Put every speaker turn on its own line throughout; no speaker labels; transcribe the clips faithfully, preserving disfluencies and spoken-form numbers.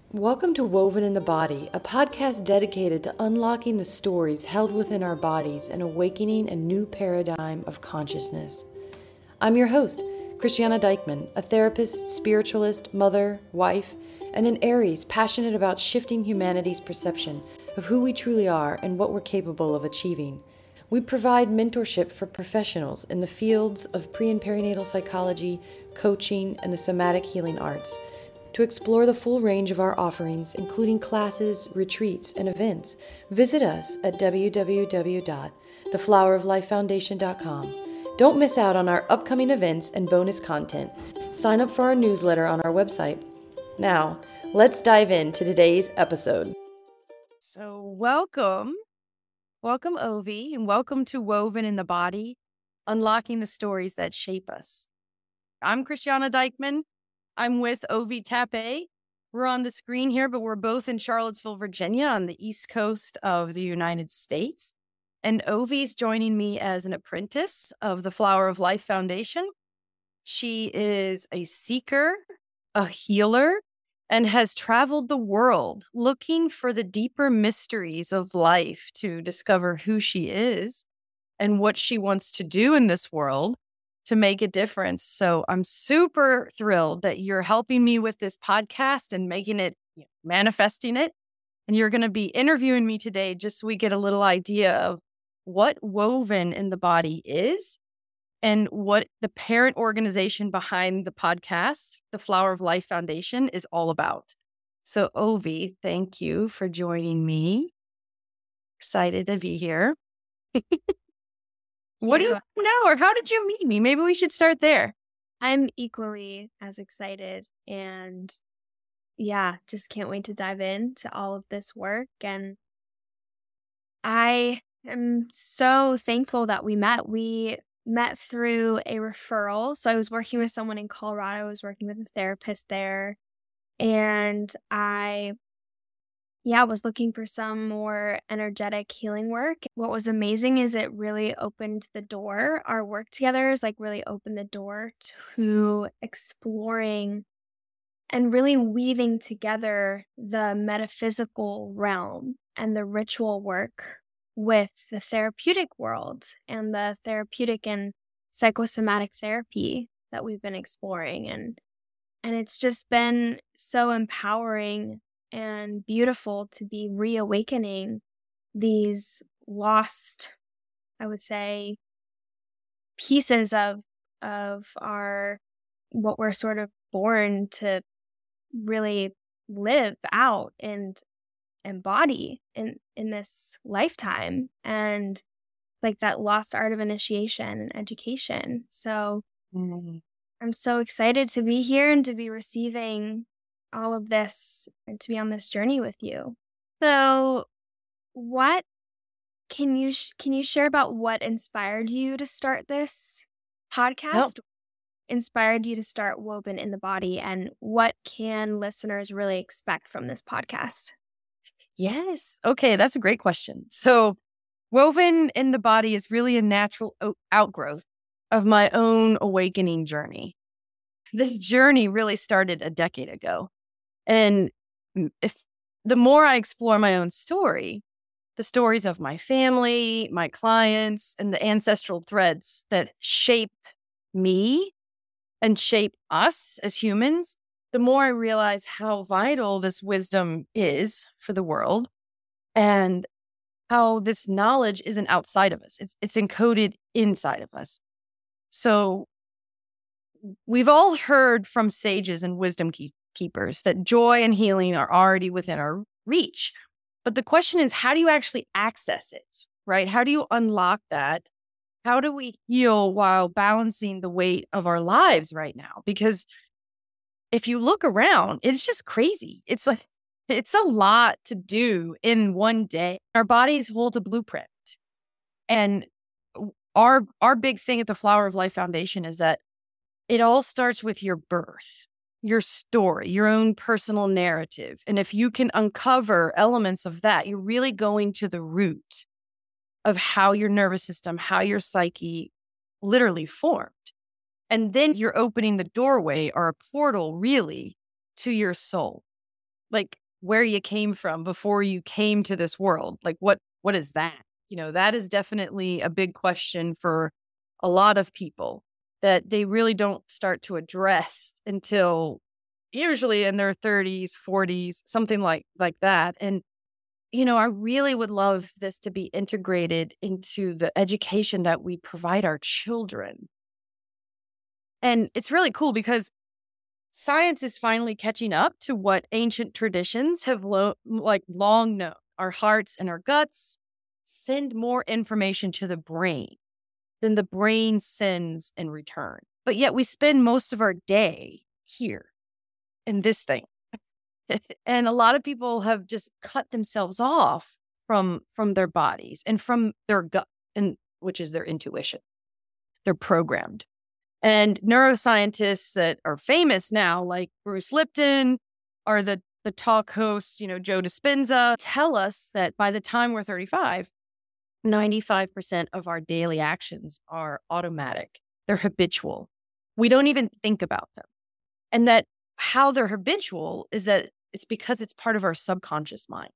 Welcome to Woven in the Body, a podcast dedicated to unlocking the stories held within our bodies and awakening a new paradigm of consciousness. I'm your host, Christiana Dykman, a therapist, spiritualist, mother, wife, and an Aries passionate about shifting humanity's perception of who we truly are and what we're capable of achieving. We provide mentorship for professionals in the fields of pre- and perinatal psychology, coaching, and the somatic healing arts. To explore the full range of our offerings, including classes, retreats, and events, visit us at w w w dot the flower of life foundation dot com. Don't miss out on our upcoming events and bonus content. Sign up for our newsletter on our website. Now, let's dive into today's episode.
So welcome, welcome Ovi, and welcome to Woven in the Body, unlocking the stories that shape us. I'm Christiana Dykman. I'm with Ovi Tape. We're on the screen here, but we're both in Charlottesville, Virginia, on the East Coast of the United States. And Ovi's joining me as an apprentice of the Flower of Life Foundation. She is a seeker, a healer, and has traveled the world looking for the deeper mysteries of life to discover who she is and what she wants to do in this world to make a difference. So I'm super thrilled that you're helping me with this podcast and making it, you know, manifesting it. And you're going to be interviewing me today just so we get a little idea of what Woven in the Body is and what the parent organization behind the podcast, the Flower of Life Foundation, is all about. So Ovi, thank you for joining me. Excited to be here. What do you know, or how did you meet me? Maybe we should start there.
I'm equally as excited, and yeah, just can't wait to dive into all of this work. And I am so thankful that we met. We met through a referral. So I was working with someone in Colorado. I was working with a therapist there, and I Yeah, I was looking for some more energetic healing work. What was amazing is it really opened the door. Our work together is like really opened the door to exploring and really weaving together the metaphysical realm and the ritual work with the therapeutic world and the therapeutic and psychosomatic therapy that we've been exploring. And and it's just been so empowering and beautiful to be reawakening these lost, I would say, pieces of of our what we're sort of born to really live out and embody in in this lifetime, and like that lost art of initiation and education. So
Mm-hmm.
I'm so excited to be here and to be receiving all of this and to be on this journey with you. So, what can you sh- can you share about what inspired you to start this podcast?
Yep.
Inspired you to start Woven in the Body, and what can listeners really expect from this podcast?
Yes. Okay, that's a great question. So, Woven in the Body is really a natural o- outgrowth of my own awakening journey. This journey really started a decade ago. And if the more I explore my own story, the stories of my family, my clients, and the ancestral threads that shape me and shape us as humans, the more I realize how vital this wisdom is for the world and how this knowledge isn't outside of us. It's, it's encoded inside of us. So we've all heard from sages and wisdom keep- keepers that joy and healing are already within our reach. But the question is, how do you actually access it, right? How do you unlock that? How do we heal while balancing the weight of our lives right now? Because if you look around, it's just crazy. It's like, it's a lot to do in one day. Our bodies hold a blueprint. And our, our big thing at the Flower of Life Foundation is that it all starts with your birth, your story, your own personal narrative. And if you can uncover elements of that, you're really going to the root of how your nervous system, how your psyche literally formed. And then you're opening the doorway or a portal really to your soul. like where you came from before you came to this world. Like what what is that? You know, that is definitely a big question for a lot of people that they really don't start to address until usually in their thirties, forties, something like like that. And you know, I really would love this to be integrated into the education that we provide our children. And it's really cool because science is finally catching up to what ancient traditions have lo- like long known. Our hearts and our guts send more information to the brain than the brain sends in return. But yet we spend most of our day here in this thing. And a lot of people have just cut themselves off from from their bodies and from their gut, and which is their intuition. They're programmed. And neuroscientists that are famous now, like Bruce Lipton or the, the talk host, you know, Joe Dispenza, tell us that by the time we're thirty-five, ninety-five percent of our daily actions are automatic. They're habitual. We don't even think about them. And that how they're habitual is that it's because it's part of our subconscious mind.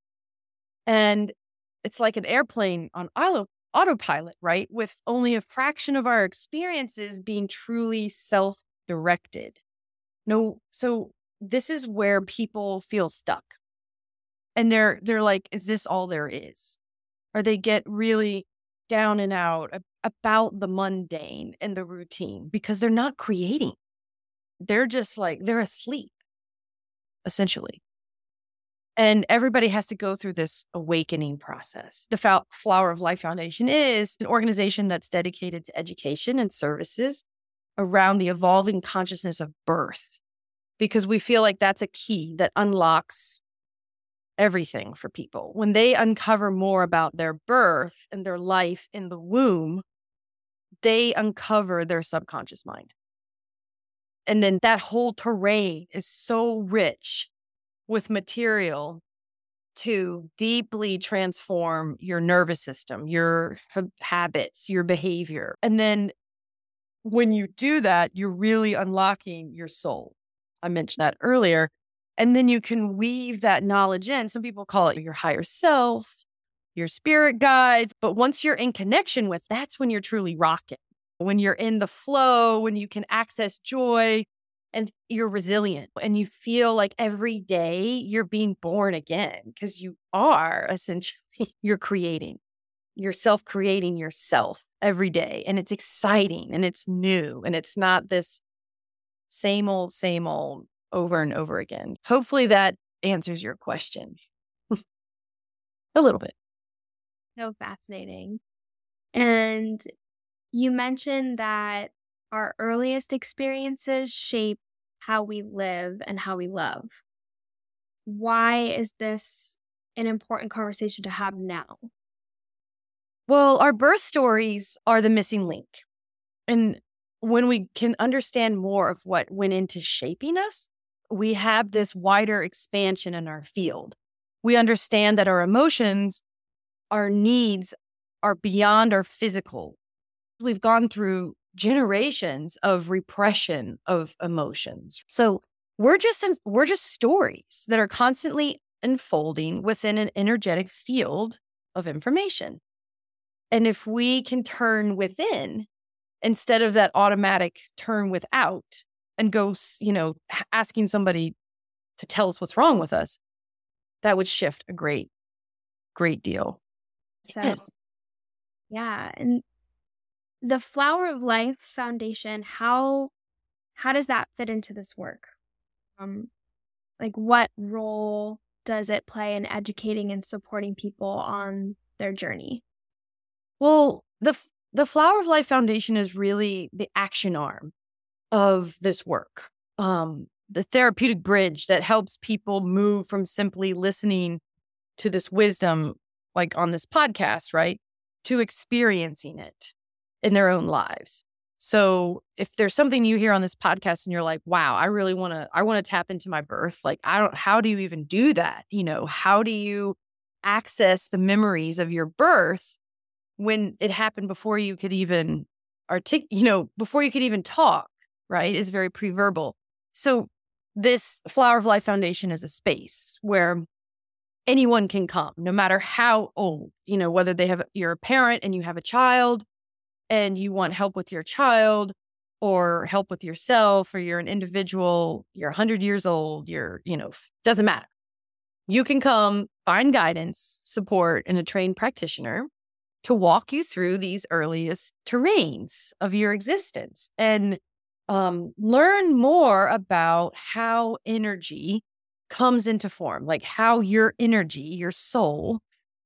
And it's like an airplane on auto, autopilot, right? With only a fraction of our experiences being truly self-directed. No, so this is where people feel stuck. And they're they're like, is this all there is? Or they get really down and out about the mundane and the routine because they're not creating. They're just like, they're asleep, essentially. And everybody has to go through this awakening process. The Fou- Flower of Life Foundation is an organization that's dedicated to education and services around the evolving consciousness of birth, because we feel like that's a key that unlocks everything for people. When they uncover more about their birth and their life in the womb, they uncover their subconscious mind. And then that whole terrain is so rich with material to deeply transform your nervous system, your ha- habits, your behavior. And then when you do that, you're really unlocking your soul. I mentioned that earlier. And then you can weave that knowledge in. Some people call it your higher self, your spirit guides. But once you're in connection with, that's when you're truly rocking. When you're in the flow, when you can access joy, and you're resilient and you feel like every day you're being born again because you are essentially, you're creating, you're self-creating yourself every day. And it's exciting and it's new and it's not this same old, same old over and over again. Hopefully that answers your question a little bit.
So fascinating. And you mentioned that our earliest experiences shape how we live and how we love. Why is this an important conversation to have now?
Well, our birth stories are the missing link. And when we can understand more of what went into shaping us, we have this wider expansion in our field. We understand that our emotions, our needs are beyond our physical. We've gone through generations of repression of emotions. So we're just we're just stories that are constantly unfolding within an energetic field of information. And if we can turn within instead of that automatic turn without and go, you know, asking somebody to tell us what's wrong with us, that would shift a great, great deal.
So,
Yes.
yeah. And the Flower of Life Foundation, how how does that fit into this work? Um, like what role does it play in educating and supporting people on their journey?
Well, the the Flower of Life Foundation is really the action arm of this work. Um, the therapeutic bridge that helps people move from simply listening to this wisdom, like on this podcast, right, to experiencing it in their own lives. So if there's something you hear on this podcast and you're like, wow, I really want to, I want to tap into my birth. Like, I don't, how do you even do that? You know, how do you access the memories of your birth when it happened before you could even articulate, you know, before you could even talk, right? Is very pre-verbal. So this Flower of Life Foundation is a space where anyone can come, no matter how old, you know, whether they have, you're a parent and you have a child and you want help with your child or help with yourself, or you're an individual, you're one hundred years old, you're, you know, doesn't matter. You can come find guidance, support, and a trained practitioner to walk you through these earliest terrains of your existence and um, learn more about how energy comes into form, like how your energy, your soul,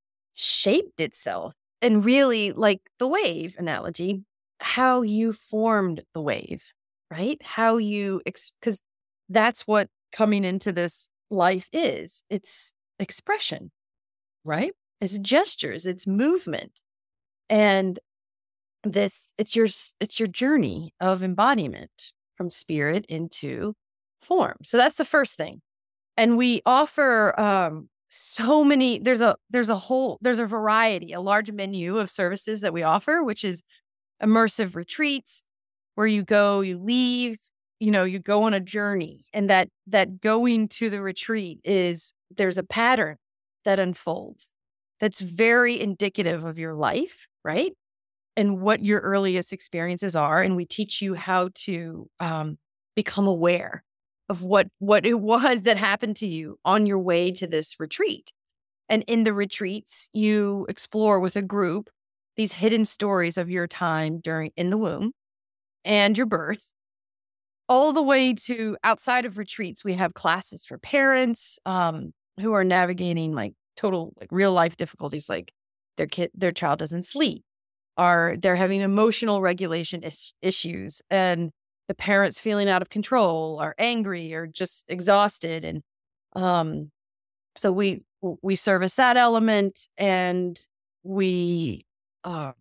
shaped itself. And really, like the wave analogy, how you formed the wave, right? How you, because ex- that's what coming into this life is. It's expression, right? It's gestures, it's movement. And this, it's your, it's your journey of embodiment from spirit into form. So that's the first thing. And we offer um, so many, there's a, there's a whole, there's a variety, a large menu of services that we offer, which is immersive retreats where you go, you leave, you know, you go on a journey, and that, that going to the retreat is, there's a pattern that unfolds that's very indicative of your life, right? And what your earliest experiences are. And we teach you how to um, become aware of what, what it was that happened to you on your way to this retreat. And in the retreats, you explore with a group these hidden stories of your time during in the womb and your birth, all the way to outside of retreats. We have classes for parents um, who are navigating like total like real life difficulties, like their kid, their child doesn't sleep, or they're having emotional regulation is- issues, and the parents feeling out of control, or angry, or just exhausted. And um, so we we service that element, and we um,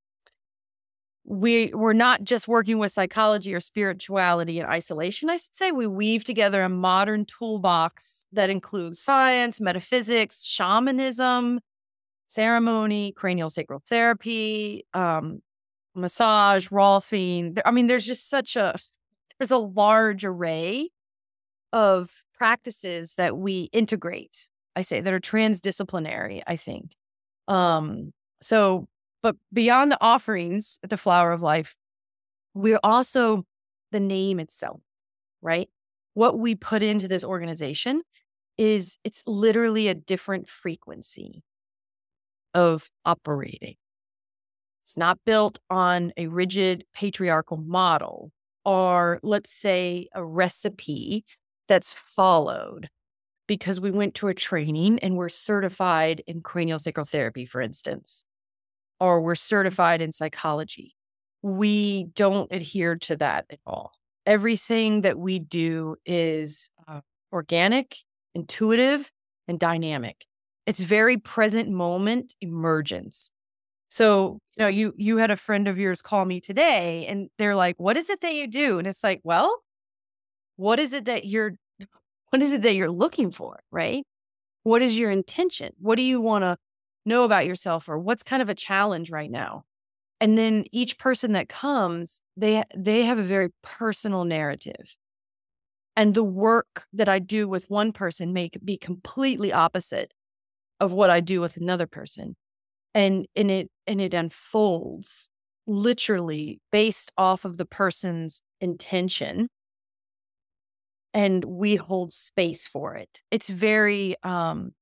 we we're not just working with psychology or spirituality in isolation. I should say we weave together a modern toolbox that includes science, metaphysics, shamanism, ceremony, cranial sacral therapy, um, massage, Rolfing. I mean, there's just such a, there's a large array of practices that we integrate, I say, that are transdisciplinary, I think. Um, so, but beyond the offerings at the Flower of Life, we're also the name itself, right? What we put into this organization is, it's literally a different frequency of operating. It's not built on a rigid patriarchal model, or let's say a recipe that's followed because we went to a training and we're certified in cranial sacral therapy, for instance, or we're certified in psychology. We don't adhere to that at all. Everything that we do is uh, organic, intuitive, and dynamic. It's very present moment emergence. So, you know, you you had a friend of yours call me today, and they're like, "What is it that you do?" And it's like, well, what is it that you're what is it that you're looking for, right? What is your intention? What do you want to know about yourself, or what's kind of a challenge right now? And then each person that comes, they they have a very personal narrative. And the work that I do with one person may be completely opposite of what I do with another person. And and it and it unfolds literally based off of the person's intention. And we hold space for it. It's very um,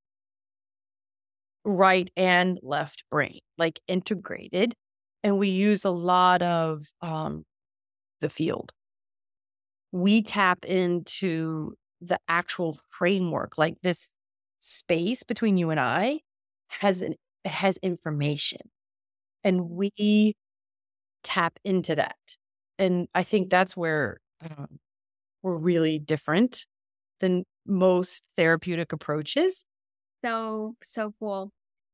right and left brain, like integrated. And we use a lot of um, the field. We tap into the actual framework, like this space between you and I has an has information, and we tap into that. And I think that's where um, we're really different than most therapeutic approaches.
So, so cool.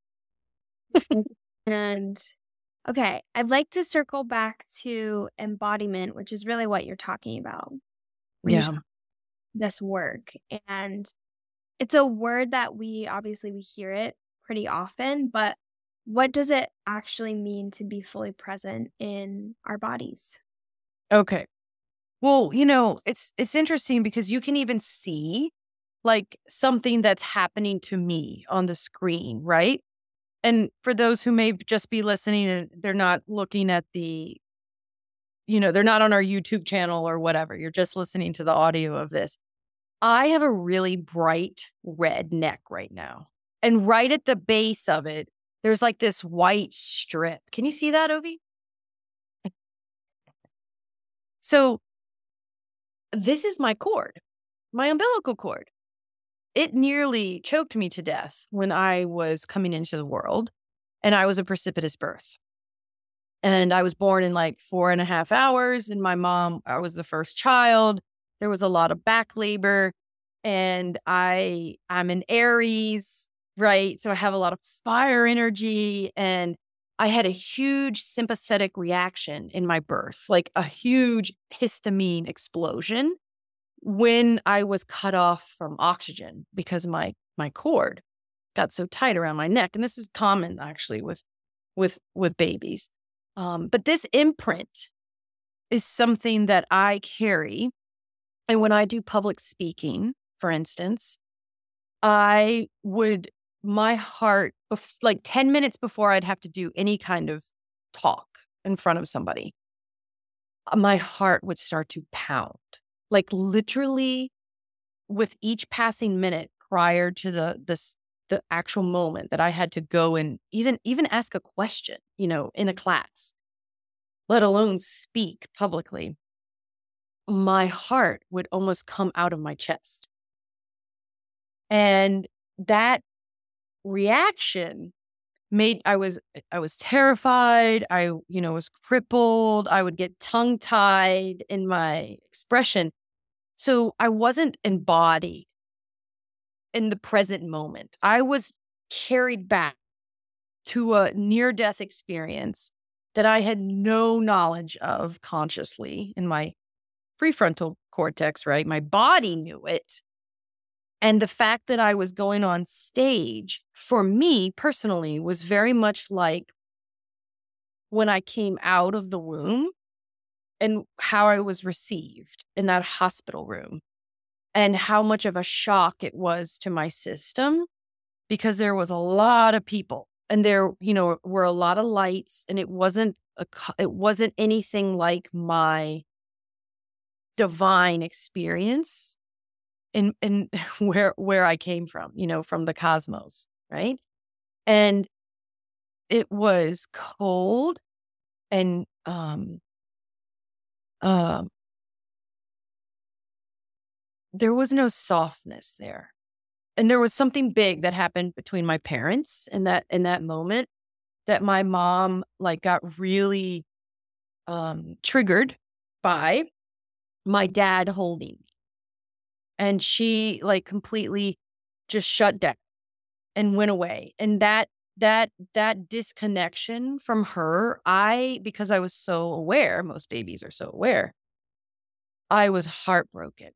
And okay, I'd like to circle back to embodiment, which is really what you're talking about. when
Yeah.
you- This work. And it's a word that we obviously we hear it pretty often, but what does it actually mean to be fully present in our bodies?
Okay. Well, you know, it's it's interesting because you can even see like something that's happening to me on the screen, right? And for those who may just be listening and they're not looking at the, you know, they're not on our YouTube channel or whatever, you're just listening to the audio of this. I have a really bright red neck right now. And right at the base of it, there's like this white strip. Can you see that, Ovi? So this is my cord, my umbilical cord. It nearly choked me to death when I was coming into the world, and I was a precipitous birth. And I was born in like four and a half hours. And my mom, I was the first child. There was a lot of back labor, and I, I'm an Aries, right? So I have a lot of fire energy, and I had a huge sympathetic reaction in my birth, like a huge histamine explosion when I was cut off from oxygen because my my cord got so tight around my neck. And this is common actually with with with babies. Um, but this imprint is something that I carry. And when I do public speaking, for instance, I would, my heart, bef- like ten minutes before I'd have to do any kind of talk in front of somebody, my heart would start to pound. Like literally with each passing minute prior to the this the actual moment that I had to go and even even ask a question, you know, in a class, let alone speak publicly, my heart would almost come out of my chest. And that reaction made I was I was terrified. I, you know, was crippled. I would get tongue-tied in my expression. So I wasn't embodied in the present moment. I was carried back to a near-death experience that I had no knowledge of consciously in my prefrontal cortex, right? My body knew it. And the fact that I was going on stage, for me personally, was very much like when I came out of the womb and how I was received in that hospital room. And how much of a shock it was to my system because there was a lot of people and there, you know, were a lot of lights, and it wasn't a, it wasn't anything like my divine experience in in where where I came from, you know, from the cosmos, right? And it was cold and um um there was no softness there. And there was something big that happened between my parents in that in that moment that my mom like got really um triggered by my dad holding me. And she like completely just shut down and went away. And that that that disconnection from her, I because I was so aware, most babies are so aware, I was heartbroken.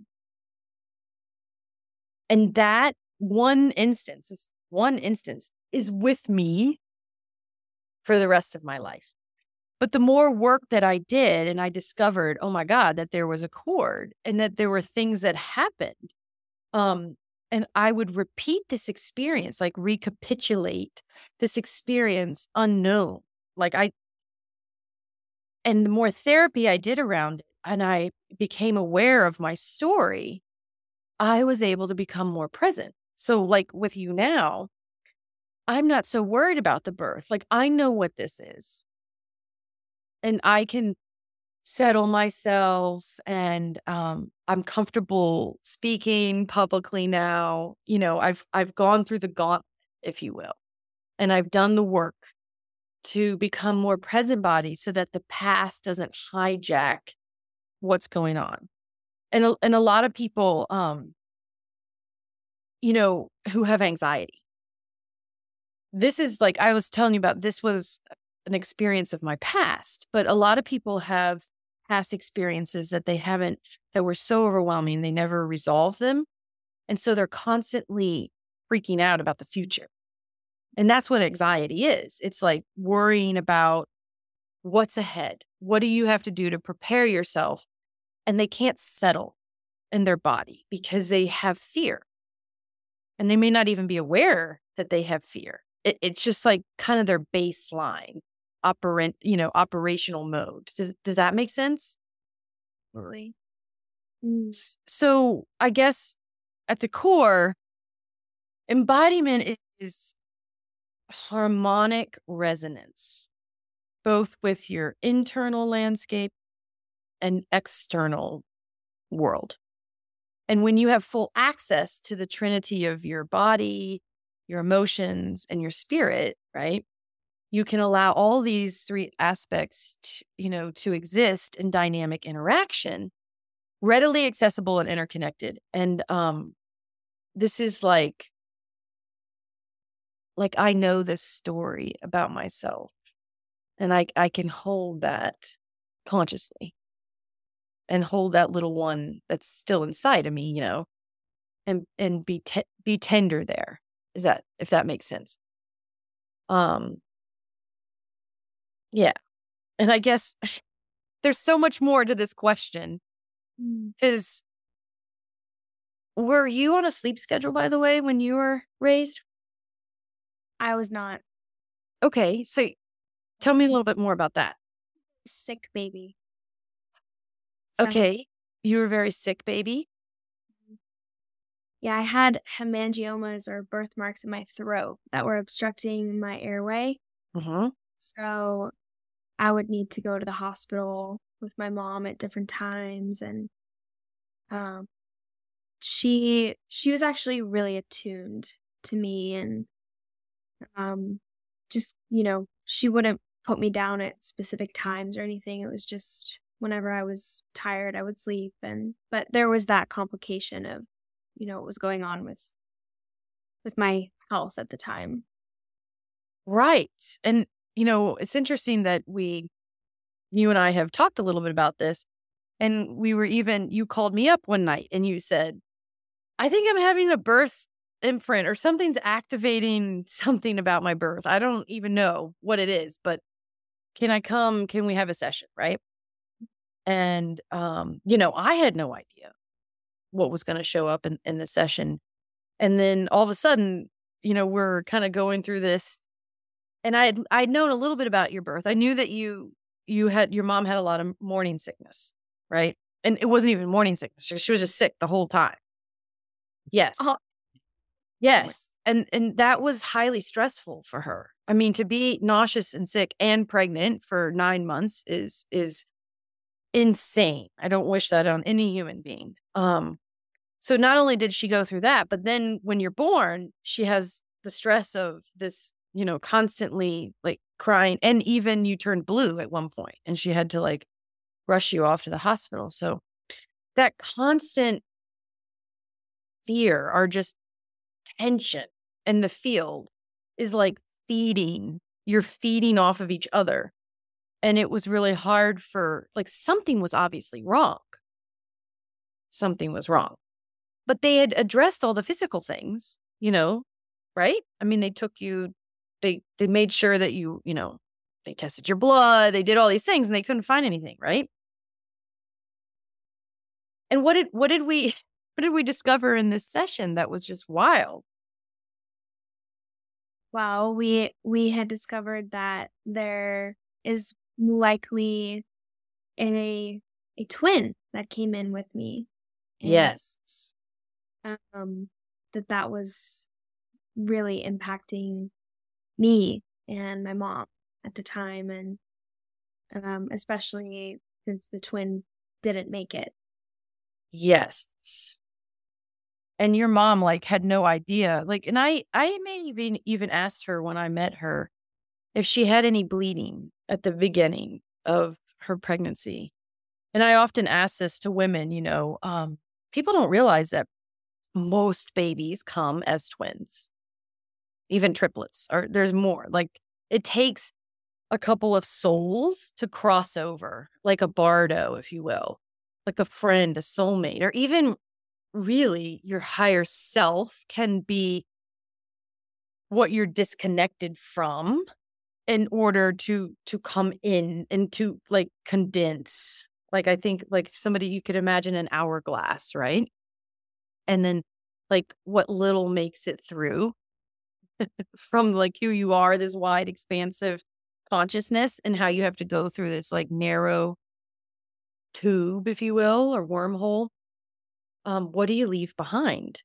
And that one instance, it's one instance is with me for the rest of my life. But the more work that I did and I discovered, oh my God, that there was a cord and that there were things that happened. Um, and I would repeat this experience, like recapitulate this experience unknown. Like I, and the more therapy I did around it and I became aware of my story, I was able to become more present. So like with you now, I'm not so worried about the birth. Like I know what this is. And I can settle myself and um, I'm comfortable speaking publicly now. You know, I've I've gone through the gauntlet, if you will. And I've done the work to become more present body so that the past doesn't hijack what's going on. And a, and a lot of people, um, you know, who have anxiety. This is like I was telling you about, this was an experience of my past, but a lot of people have past experiences that they haven't, that were so overwhelming, they never resolved them. And so they're constantly freaking out about the future. And that's what anxiety is. It's like worrying about what's ahead. What do you have to do to prepare yourself? and they can't settle in their body because they have fear. And they may not even be aware that they have fear. It, it's just like kind of their baseline operant, you know, operational mode. Does does that make sense?
Absolutely.
So I guess at the core, embodiment is harmonic resonance, both with your internal landscape and external world. And when you have full access to the trinity of your body, your emotions, and your spirit, right, you can allow all these three aspects, to, you know, to exist in dynamic interaction, readily accessible and interconnected. And um, this is like, like I know this story about myself, and I I can hold that consciously, and hold that little one that's still inside of me, you know, and and be te- be tender there. Is that, if that makes sense? Um, yeah. And I guess there's so much more to this question.
Mm.
Is were you on a sleep schedule, by the way, when you were raised?
I was not
Okay, so tell me a little bit more about that.
a sick baby. So,
Okay, you were a very sick baby.
yeah, I had hemangiomas or birthmarks in my throat that were obstructing my airway.
Mm-hmm.
So I would need to go to the hospital with my mom at different times. And um, she she was actually really attuned to me, and um, just, you know, she wouldn't put me down at specific times or anything. It was just whenever I was tired, I would sleep. And but there was that complication of, you know, what was going on with with my health at the time.
Right. And, you know, it's interesting that we, you and I have talked a little bit about this. And we were even, you called me up one night and you said, I think I'm having a birth imprint, or something's activating something about my birth. I don't even know what it is, but can I come? Can we have a session? Right. And, um, you know, I had no idea what was going to show up in, in the session. And then all of a sudden, you know, we're kind of going through this. And I had I'd known a little bit about your birth. I knew that you you had your mom had a lot of morning sickness, right? And it wasn't even morning sickness. She she was just sick the whole time. Yes.
Oh,
Yes. And and that was highly stressful for her. I mean, to be nauseous and sick and pregnant for nine months is is insane. I don't wish that on any human being. Um so not only did she go through that, but then when you're born, she has the stress of this, you know, constantly like crying, and even you turned blue at one point and she had to like rush you off to the hospital. So that constant fear, or just tension in the field, is like feeding, you're feeding off of each other. And it was really hard for, like, something was obviously wrong. Something was wrong. But they had addressed all the physical things, you know, right? I mean, they took you, they they made sure that you, you know, they tested your blood, they did all these things, and they couldn't find anything, right? And what did what did we what did we discover in this session that was just wild?
wow, we we had discovered that there is likely a a twin that came in with me. And
Yes.
um that that was really impacting me and my mom at the time, and um especially since the twin didn't make it.
Yes. And your mom like had no idea. Like, and I I may even even asked her when I met her if she had any bleeding at the beginning of her pregnancy. And I often ask this to women, you know, um, people don't realize that most babies come as twins, even triplets, or there's more. Like, it takes a couple of souls to cross over, like a bardo, if you will, like a friend, a soulmate, or even really your higher self can be what you're disconnected from in order to to come in and to like condense Like, I think like somebody, you could imagine an hourglass, right? And then like what little makes it through from like who you are, this wide, expansive consciousness, and how you have to go through this like narrow tube, if you will, or wormhole. Um, what do you leave behind?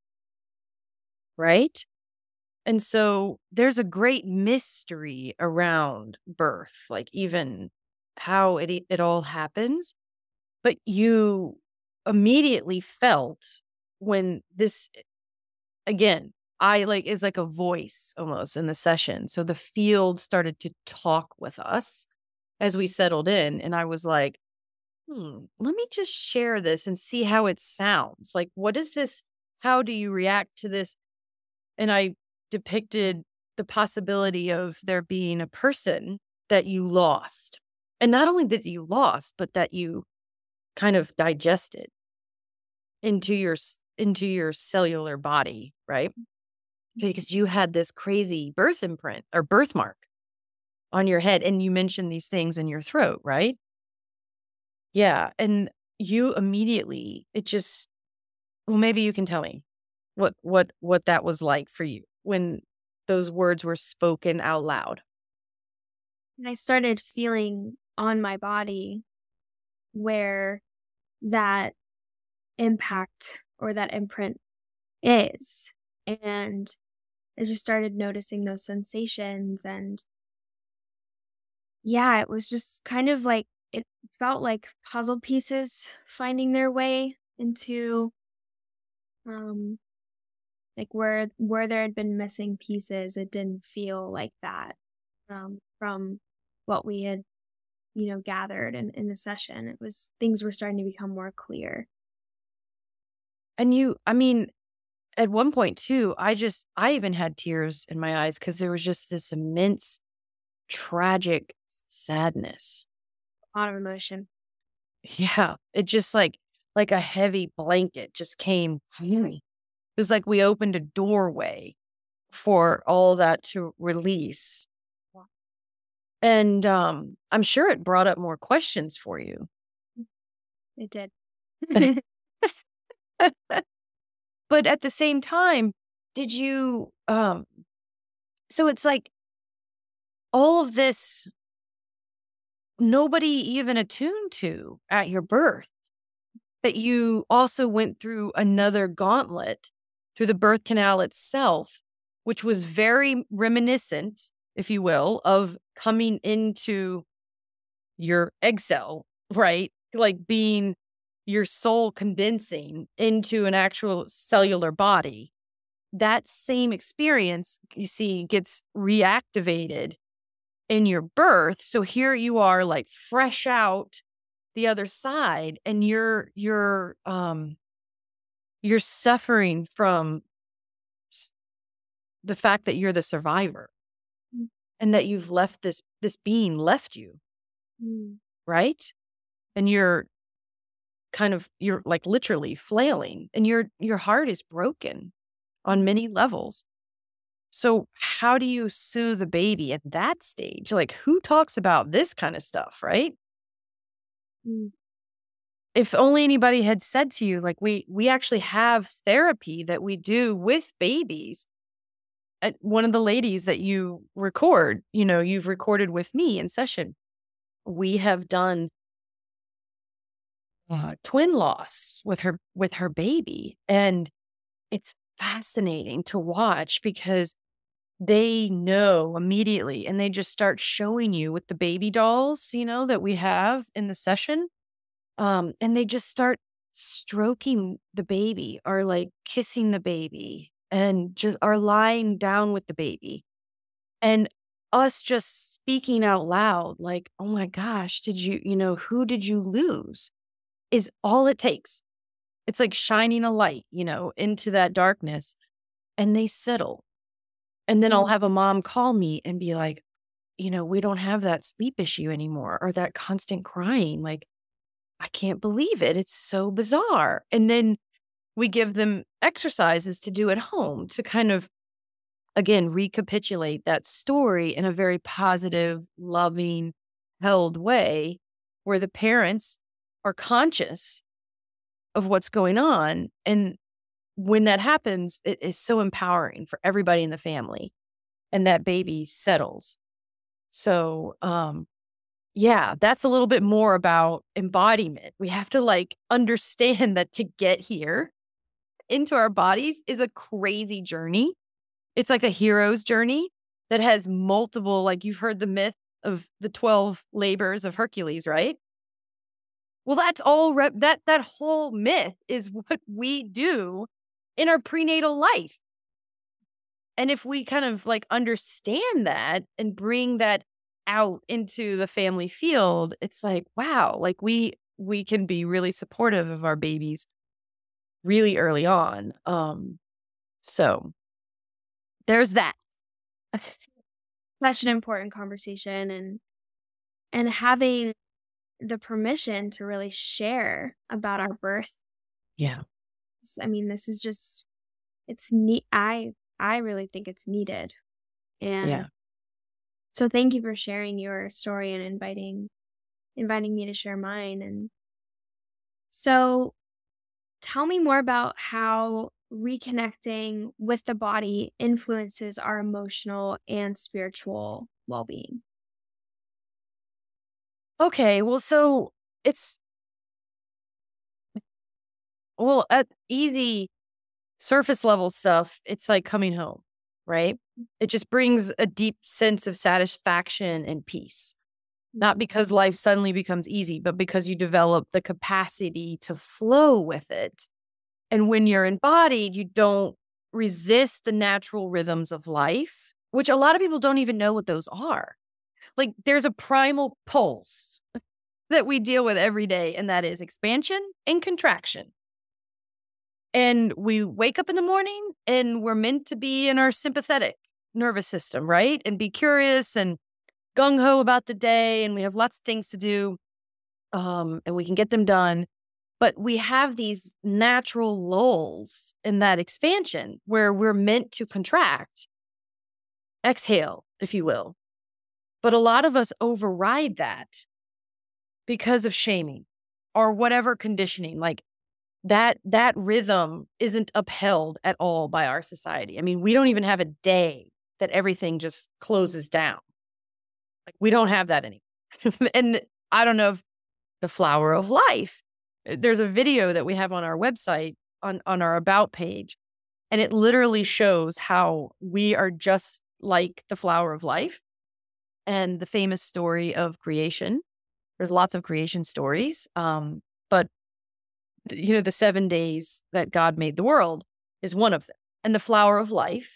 Right? And so there's a great mystery around birth, like even how it it all happens. But you immediately felt when this, again, I like is like a voice almost in the session. So the field started to talk with us as we settled in. And I was like, hmm, let me just share this and see how it sounds. Like, what is this? How do you react to this? And I depicted the possibility of there being a person that you lost. And not only that you lost, but that you kind of digested into your s- into your cellular body, right? Because you had this crazy birth imprint or birthmark on your head, and you mentioned these things in your throat, right? Yeah, and you immediately, it just, well, maybe you can tell me what what what that was like for you when those words were spoken out loud.
And I started feeling on my body where that impact or that imprint is. And I just started noticing those sensations. And yeah, it was just kind of like, it felt like puzzle pieces finding their way into, um, like where where there had been missing pieces. It didn't feel like that, um, from what we had, you know, gathered in, in the session. It was things were starting to become more clear.
And you, I mean, at one point too, I just, I even had tears in my eyes because there was just this immense, tragic sadness.
A lot of emotion.
Yeah. It just like, like a heavy blanket just came. It was like we opened a doorway for all that to release. And um, I'm sure it brought up more questions for you.
It did.
But at the same time, did you, um, so it's like all of this, nobody even attuned to at your birth, that you also went through another gauntlet through the birth canal itself, which was very reminiscent, if you will, of coming into your egg cell, right? Like being your soul condensing into an actual cellular body. That same experience, you see, gets reactivated in your birth. So here you are, like fresh out the other side, and you're you're um you're suffering from s- the fact that you're the survivor,
Mm.
and that you've left this this being left you,
Mm.
right? And you're kind of, you're like literally flailing, and your your heart is broken on many levels. So how do you soothe a baby at that stage? Like, who talks about this kind of stuff, right?
Mm.
If only anybody had said to you, like, we we actually have therapy that we do with babies. And one of the ladies that you record, you know, you've recorded with me in session, we have done uh, twin loss with her with her baby, and it's fascinating to watch because they know immediately, and they just start showing you with the baby dolls, you know, that we have in the session. Um, and they just start stroking the baby or like kissing the baby and just are lying down with the baby. And us just speaking out loud, like, oh my gosh, did you, you know, who did you lose? Is all it takes. It's like shining a light, you know, into that darkness, and they settle. And then I'll have a mom call me and be like, you know, we don't have that sleep issue anymore, or that constant crying. Like, I can't believe it. It's so bizarre. And then we give them exercises to do at home to kind of, again, recapitulate that story in a very positive, loving, held way, where the parents are conscious of what's going on. And when that happens, it is so empowering for everybody in the family, and that baby settles. So, um, yeah, that's a little bit more about embodiment. We have to like understand that to get here into our bodies is a crazy journey. It's like a hero's journey that has multiple, like you've heard the myth of the twelve labors of Hercules, right? Well, that's all rep- that that whole myth is what we do in our prenatal life. And if we kind of like understand that and bring that out into the family field, it's like, wow, like we we can be really supportive of our babies really early on. Um, so there's that.
Such an important conversation, and and having the permission to really share about our birth.
Yeah.
I mean, this is just, it's neat. I, I really think it's needed. And
Yeah.
so thank you for sharing your story and inviting, inviting me to share mine. And so tell me more about how reconnecting with the body influences our emotional and spiritual well-being.
Okay. Well, so it's, well, at easy surface level stuff, it's like coming home, right? It just brings a deep sense of satisfaction and peace. Not because life suddenly becomes easy, but because you develop the capacity to flow with it. And when you're embodied, you don't resist the natural rhythms of life, which a lot of people don't even know what those are. Like there's a primal pulse that we deal with every day, and that is expansion and contraction. And we wake up in the morning and we're meant to be in our sympathetic nervous system, right? And be curious and gung-ho about the day, and we have lots of things to do, um, and we can get them done. But we have these natural lulls in that expansion where we're meant to contract, exhale, if you will. But a lot of us override that because of shaming or whatever conditioning. Like that, that rhythm isn't upheld at all by our society. I mean, we don't even have a day that everything just closes down. Like we don't have that anymore. And I don't know if the flower of life, there's a video that we have on our website on, on our about page, and it literally shows how we are just like the flower of life and the famous story of creation. There's lots of creation stories. Um, but you know, the seven days that God made the world is one of them. And the flower of life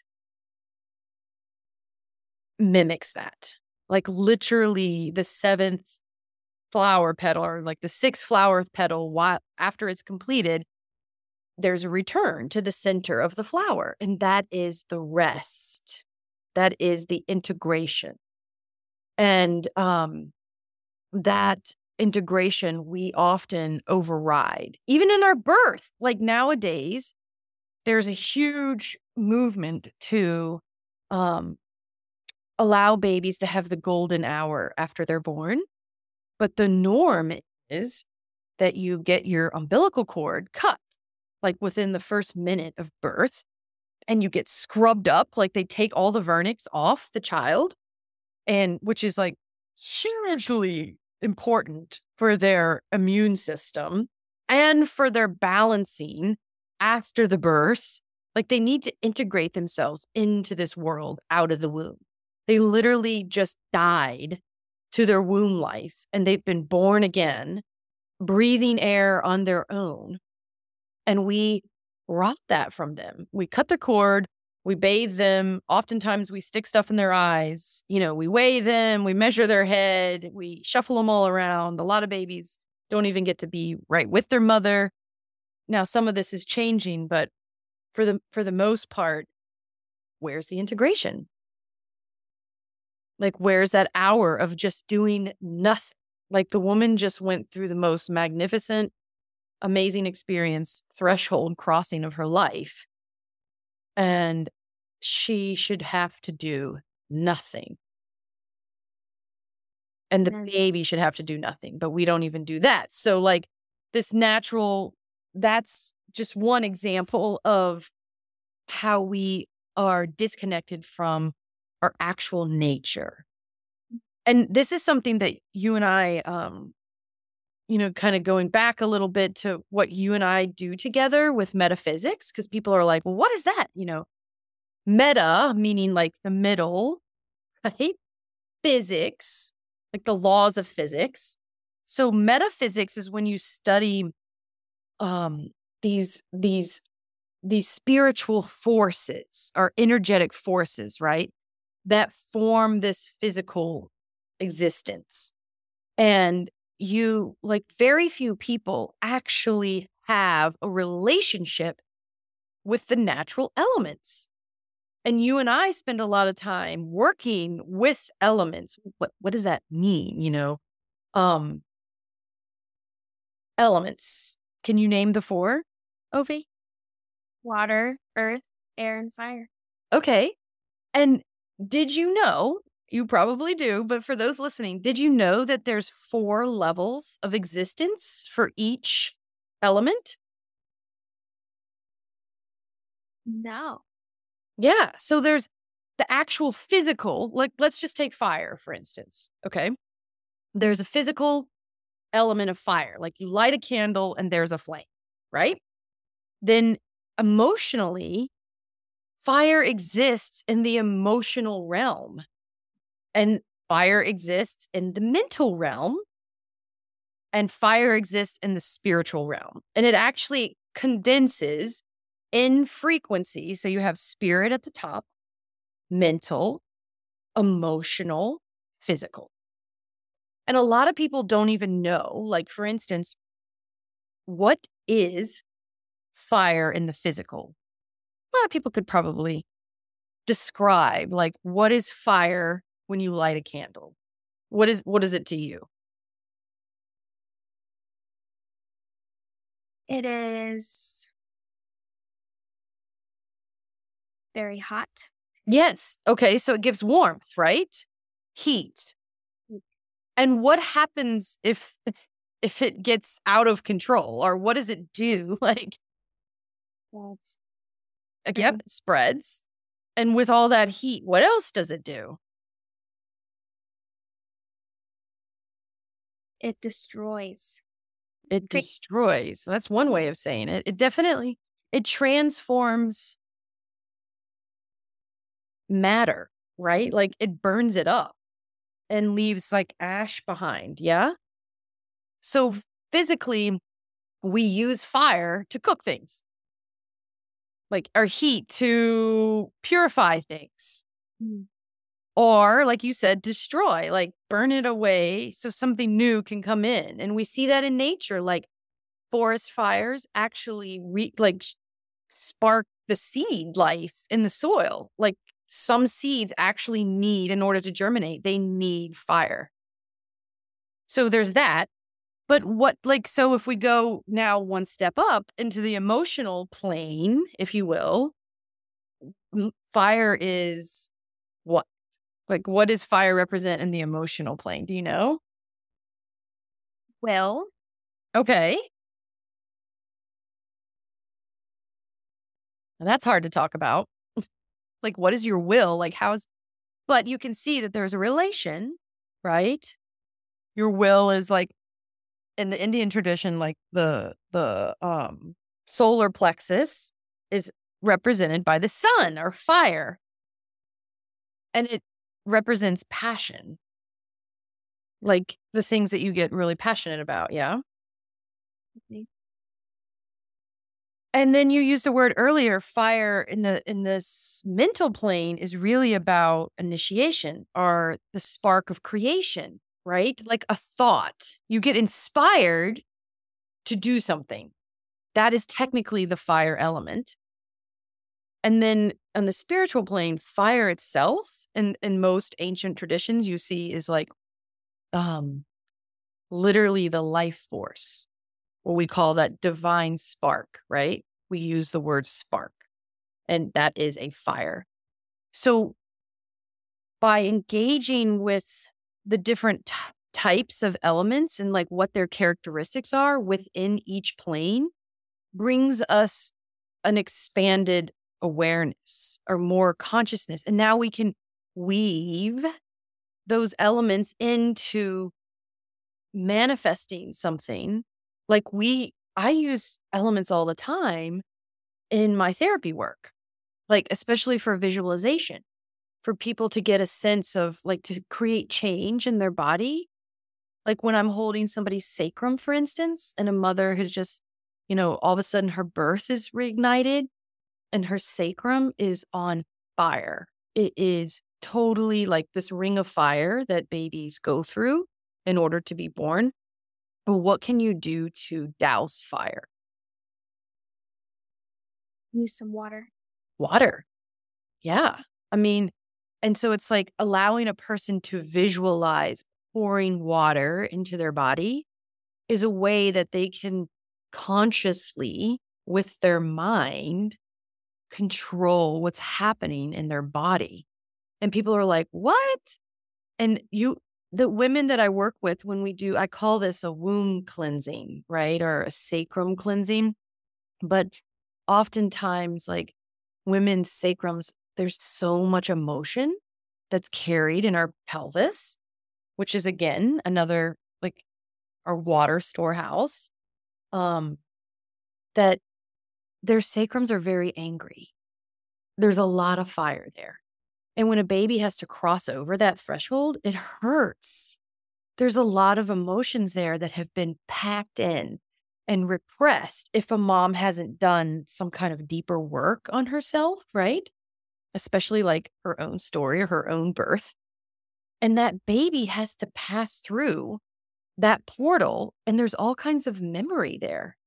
mimics that. Like literally the seventh flower petal, or like the sixth flower petal, while after it's completed, there's a return to the center of the flower. And that is the rest. That is the integration. And um, that integration we often override, even in our birth. Like nowadays, there's a huge movement to um, allow babies to have the golden hour after they're born. But the norm is that you get your umbilical cord cut like within the first minute of birth, and you get scrubbed up. Like they take all the vernix off the child, and which is like hugely important for their immune system and for their balancing after the birth. Like they need to integrate themselves into this world out of the womb. They literally just died to their womb life, and they've been born again, breathing air on their own. And we rob that from them. We cut the cord, we bathe them. Oftentimes we stick stuff in their eyes. You know, we weigh them, we measure their head, we shuffle them all around. A lot of babies don't even get to be right with their mother. Now, some of this is changing, but for the for the most part, where's the integration? Like, where's that hour of just doing nothing? Like the woman just went through the most magnificent, amazing experience, threshold crossing of her life. And she should have to do nothing. And the baby should have to do nothing, but we don't even do that. So like this natural, that's just one example of how we are disconnected from our actual nature. And this is something that you and I, um, you know, kind of going back a little bit to what you and I do together with metaphysics, because people are like, well, what is that? You know, meta, meaning like the middle, right? Physics, like the laws of physics. So metaphysics is when you study um, these, these, these spiritual forces or energetic forces, right? That form this physical existence. And you, like, very few people actually have a relationship with the natural elements. And you and I spend a lot of time working with elements. What what does that mean? You know, um, elements. Can you name the four, Ovi?
Water, earth, air, and fire.
Okay. And did you know, you probably do, but for those listening, did you know that there's four levels of existence for each element?
No.
Yeah. So there's the actual physical, like, let's just take fire, for instance. Okay. There's a physical element of fire, like you light a candle and there's a flame, right? Then emotionally, fire exists in the emotional realm, and fire exists in the mental realm, and fire exists in the spiritual realm. And it actually condenses in frequency. So you have spirit at the top, mental, emotional, physical. And a lot of people don't even know, like, for instance, what is fire in the physical? A lot of people could probably describe, like, what is fire when you light a candle? What is what is it to you?
It is very hot.
Yes. Okay, so it gives warmth, right? Heat. And what happens if if it gets out of control, or what does it do? Like,
That's
like, yep, it spreads. And with all that heat, what else does it do?
it destroys.
It
Cre-
destroys. That's one way of saying it. It definitely, it transforms matter, right? Like, it burns it up and leaves like ash behind. Yeah. So physically, we use fire to cook things, like our heat to purify things,
Mm.
or like you said, destroy, like burn it away so something new can come in. And we see that in nature, like forest fires actually re- like sh- spark the seed life in the soil. Like, some seeds actually need, in order to germinate, they need fire. So there's that. But what, like, so if we go now one step up into the emotional plane, if you will, m- fire is what? Like, what does fire represent in the emotional plane? Do you know?
Will.
Okay. And that's hard to talk about. Like, what is your will? Like, how's, but you can see that there's a relation, right? Your will is like, in the Indian tradition, like the, the, um, solar plexus is represented by the sun or fire. And it represents passion, like the things that you get really passionate about. Yeah.
Okay.
And then you used a word earlier, fire in the in this mental plane is really about initiation or the spark of creation, right? Like a thought. You get inspired to do something. That is technically the fire element. And then on the spiritual plane, fire itself, in, in most ancient traditions, you see is like um literally the life force. What we call that divine spark, right? We use the word spark, and that is a fire. So by engaging with the different t- types of elements and like what their characteristics are within each plane brings us an expanded awareness or more consciousness. And now we can weave those elements into manifesting something. Like we, I use elements all the time in my therapy work, like especially for visualization, for people to get a sense of like to create change in their body. Like when I'm holding somebody's sacrum, for instance, and a mother has just, you know, all of a sudden her birth is reignited and her sacrum is on fire. It is totally like this ring of fire that babies go through in order to be born. Well, what can you do to douse fire?
Use some water.
Water. Yeah. I mean, and so it's like allowing a person to visualize pouring water into their body is a way that they can consciously, with their mind, control what's happening in their body. And people are like, what? And you, the women that I work with, when we do, I call this a womb cleansing, right? Or a sacrum cleansing. But oftentimes, like women's sacrums, there's so much emotion that's carried in our pelvis, which is again, another like our water storehouse, um, that their sacrums are very angry. There's a lot of fire there. And when a baby has to cross over that threshold, it hurts. There's a lot of emotions there that have been packed in and repressed if a mom hasn't done some kind of deeper work on herself, right? Especially like her own story or her own birth. And that baby has to pass through that portal, and there's all kinds of memory there.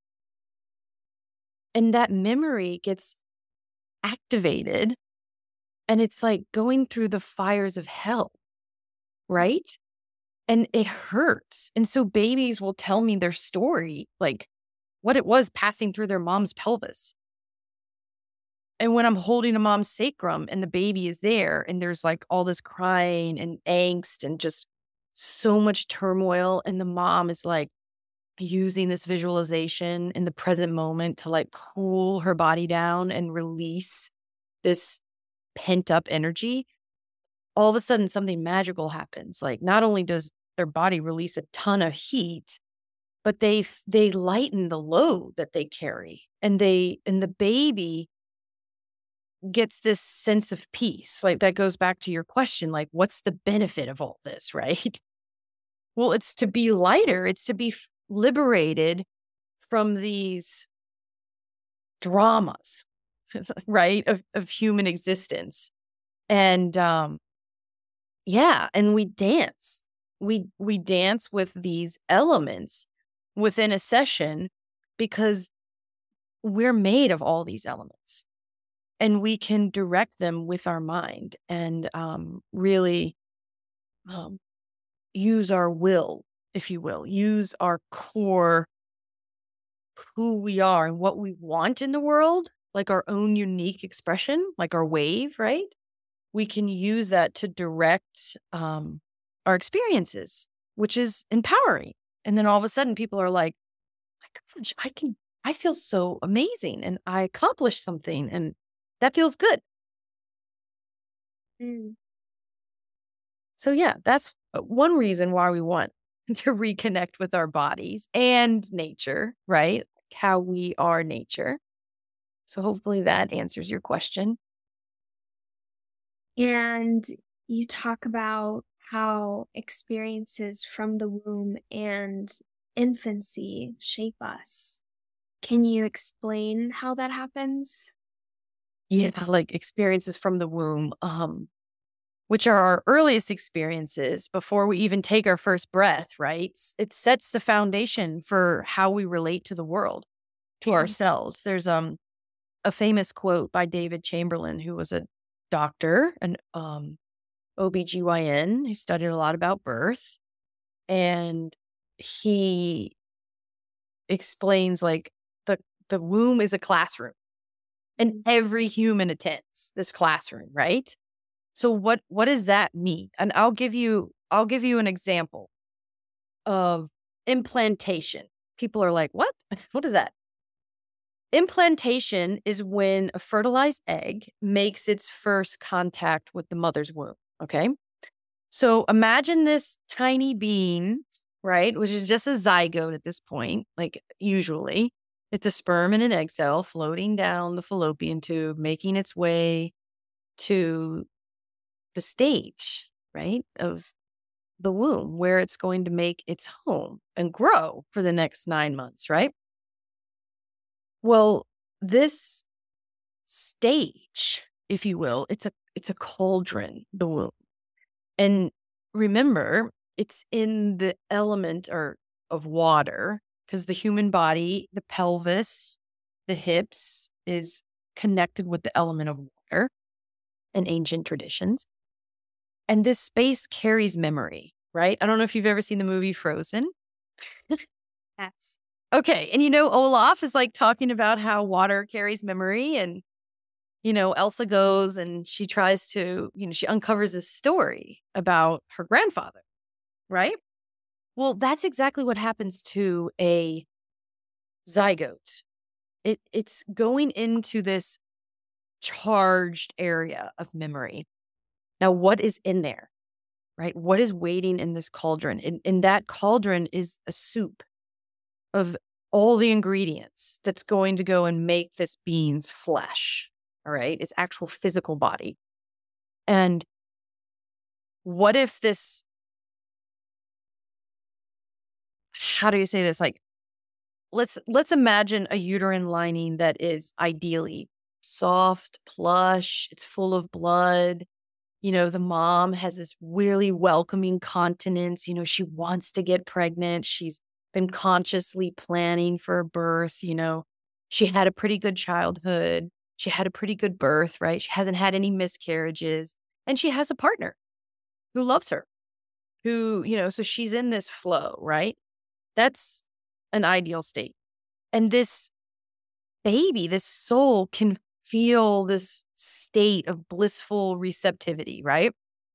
And that memory gets activated, and it's like going through the fires of hell, right? And it hurts. And so babies will tell me their story, like what it was passing through their mom's pelvis. And when I'm holding a mom's sacrum and the baby is there and there's like all this crying and angst and just so much turmoil, and the mom is like using this visualization in the present moment to like cool her body down and release this pent up energy, all of a sudden something magical happens. Like not only does their body release a ton of heat, but they they lighten the load that they carry, and they and the baby gets this sense of peace. Like that goes back to your question, like what's the benefit of all this, right? Well, it's to be lighter. It's to be f- liberated from these dramas, right, of, of human existence. And um, yeah, and we dance. We we dance with these elements within a session because we're made of all these elements. And we can direct them with our mind and um, really um, use our will, if you will, use our core, who we are and what we want in the world, like our own unique expression, like our wave, right? We can use that to direct um, our experiences, which is empowering. And then all of a sudden people are like, my gosh, I can, I feel so amazing and I accomplished something and that feels good.
Mm.
So yeah, that's one reason why we want to reconnect with our bodies and nature, right? How we are nature. So hopefully that answers your question.
And you talk about how experiences from the womb and infancy shape us. Can you explain how that happens?
Yeah, like experiences from the womb, um, which are our earliest experiences before we even take our first breath, right? It sets the foundation for how we relate to the world, to ourselves. There's um a famous quote by David Chamberlain, who was a doctor, an um, O B G Y N, who studied a lot about birth. And he explains like the, the womb is a classroom and every human attends this classroom, right? So what, what does that mean? And I'll give you, I'll give you an example. of implantation. People are like, what? What is that? Implantation is when a fertilized egg makes its first contact with the mother's womb. Okay. So imagine this tiny being, right, which is just a zygote at this point, like usually. It's a sperm and an egg cell floating down the fallopian tube, making its way to the stage, right, of the womb where it's going to make its home and grow for the next nine months, right? Well, this stage, if you will, it's a it's a cauldron, the womb. And remember, it's in the element or of water because the human body, the pelvis, the hips is connected with the element of water in ancient traditions. And this space carries memory, right? I don't know if you've ever seen the movie Frozen.
Yes.
Okay. And you know, Olaf is like talking about how water carries memory. And, you know, Elsa goes and she tries to, you know, she uncovers this story about her grandfather, right? Well, that's exactly what happens to a zygote. It, it's going into this charged area of memory. Now, what is in there, right? What is waiting in this cauldron? In, in that cauldron is a soup of all the ingredients that's going to go and make this being's flesh, all right? Its actual physical body. And what if this, how do you say this? Like, let's let's imagine a uterine lining that is ideally soft, plush, it's full of blood. You know, the mom has this really welcoming continence. You know, she wants to get pregnant. She's been consciously planning for a birth. You know, she had a pretty good childhood. She had a pretty good birth, right? She hasn't had any miscarriages. And she has a partner who loves her, who, you know, so she's in this flow, right? That's an ideal state. And this baby, this soul can feel this state of blissful receptivity, right?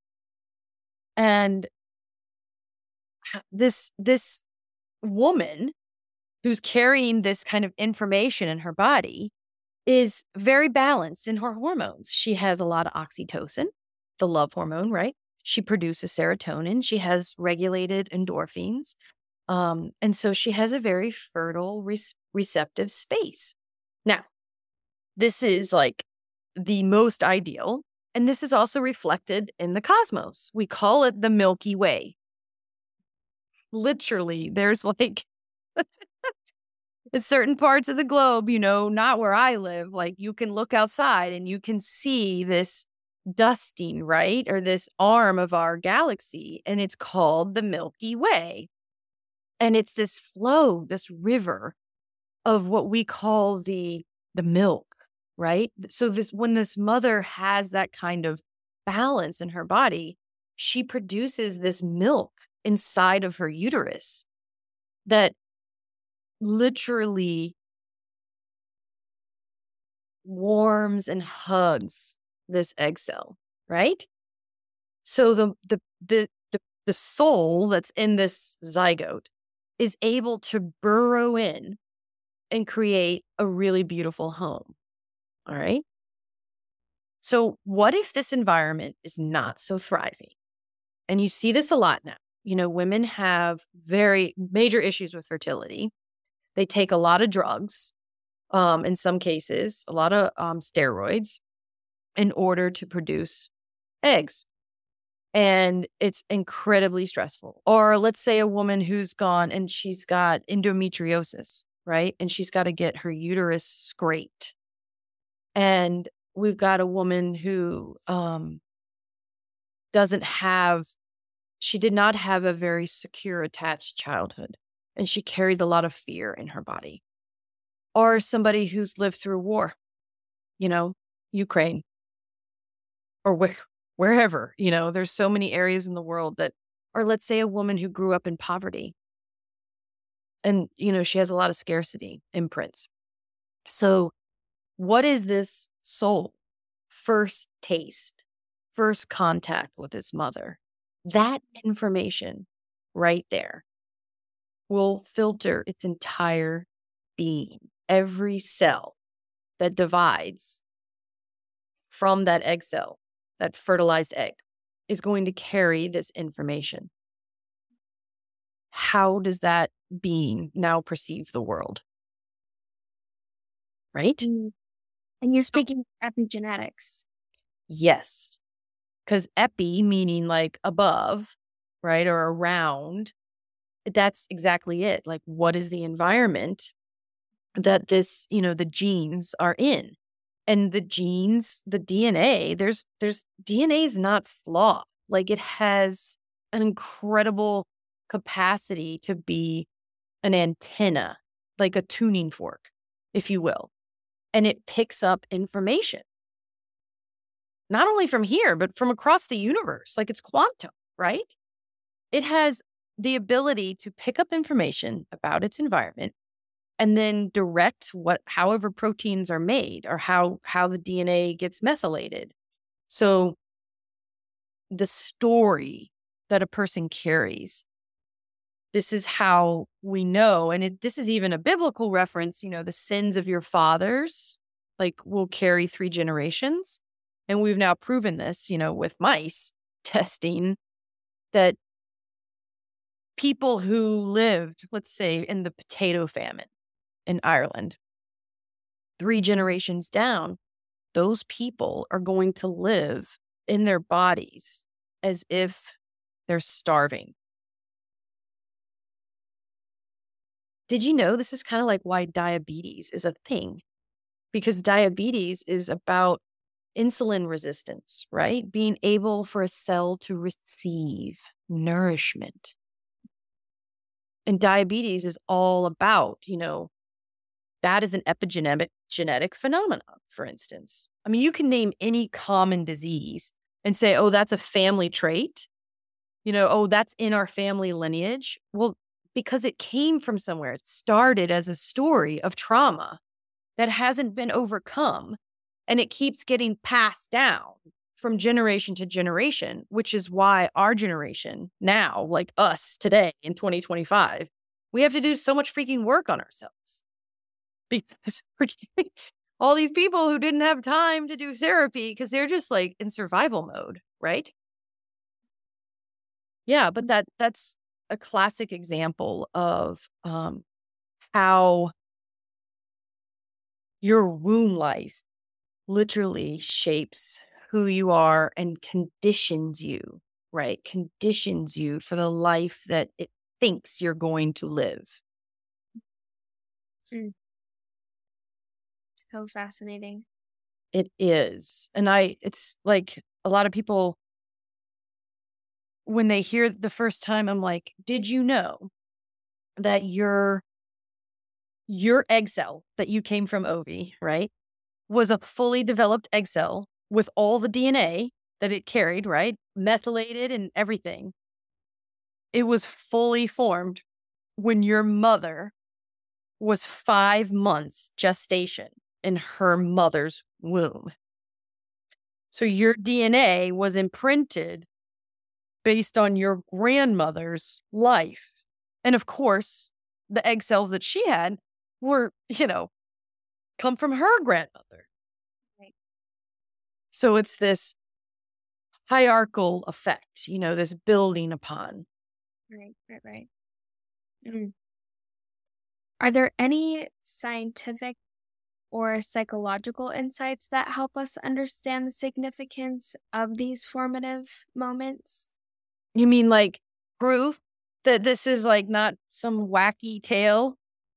And this this woman who's carrying this kind of information in her body is very balanced in her hormones. She has a lot of oxytocin, the love hormone, right? She produces serotonin. She has regulated endorphins. Um, and so she has a very fertile, re- receptive space. Now, this is like the most ideal. And this is also reflected in the cosmos. We call it the Milky Way. Literally, there's like in certain parts of the globe, you know, not where I live, like you can look outside and you can see this dusting, right? Or this arm of our galaxy, and it's called the Milky Way. And it's this flow, this river of what we call the the milk, right? So this when this mother has that kind of balance in her body, she produces this milk inside of her uterus that literally warms and hugs this egg cell, right? So the the the the, the soul that's in this zygote is able to burrow in and create a really beautiful home. All right. So what if this environment is not so thriving? And you see this a lot now. You know, women have very major issues with fertility. They take a lot of drugs, um, in some cases, a lot of um, steroids in order to produce eggs. And it's incredibly stressful. Or let's say a woman who's gone and she's got endometriosis, right? And she's got to get her uterus scraped. And we've got a woman who um, doesn't have, she did not have a very secure, attached childhood. And she carried a lot of fear in her body. Or somebody who's lived through war, you know, Ukraine or where, wherever, you know, there's so many areas in the world that, or let's say a woman who grew up in poverty and, you know, she has a lot of scarcity imprints. So what is this soul first taste, first contact with its mother? That information right there will filter its entire being. Every cell that divides from that egg cell, that fertilized egg, is going to carry this information. How does that being now perceive the world? Right?
Mm. And you're speaking epigenetics.
Yes. Because epi meaning like above, right? Or around. That's exactly it. Like, what is the environment that this, you know, the genes are in? And the genes, the D N A, there's, there's D N A is not flawed. Like, it has an incredible capacity to be an antenna, like a tuning fork, if you will. And it picks up information, not only from here, but from across the universe. Like, it's quantum, right? It has the ability to pick up information about its environment and then direct what, however proteins are made, or how, how the D N A gets methylated. So the story that a person carries, this is how we know. And it, this is even a biblical reference, you know, the sins of your fathers, like, will carry three generations. And we've now proven this, you know, with mice testing, that people who lived, let's say, in the potato famine in Ireland, three generations down, those people are going to live in their bodies as if they're starving. Did you know this is kind of like why diabetes is a thing? Because diabetes is about insulin resistance, right? Being able for a cell to receive nourishment. And diabetes is all about, you know, that is an epigenetic genetic phenomenon, for instance. I mean, you can name any common disease and say, oh, that's a family trait. You know, oh, that's in our family lineage. Well, because it came from somewhere. It started as a story of trauma that hasn't been overcome, and it keeps getting passed down from generation to generation, which is why our generation now, like us today in twenty twenty-five, we have to do so much freaking work on ourselves. Because we're getting all these people who didn't have time to do therapy because they're just like in survival mode, right? Yeah, but that that's a classic example of um, how your womb life literally shapes who you are and conditions you, right? Conditions you for the life that it thinks you're going to live.
Mm. So fascinating.
It is. And I, it's like a lot of people, when they hear the first time, I'm like, did you know that your, your egg cell that you came from Ovi, right, was a fully developed egg cell with all the D N A that it carried, right? Methylated and everything. It was fully formed when your mother was five months gestation in her mother's womb. So your D N A was imprinted based on your grandmother's life. And of course, the egg cells that she had were, you know, come from her grandmother.
Right.
So it's this hierarchical effect, you know, this building upon.
Right, right, right. Mm. Are there any scientific or psychological insights that help us understand the significance of these formative moments?
You mean like proof that this is like not some wacky tale?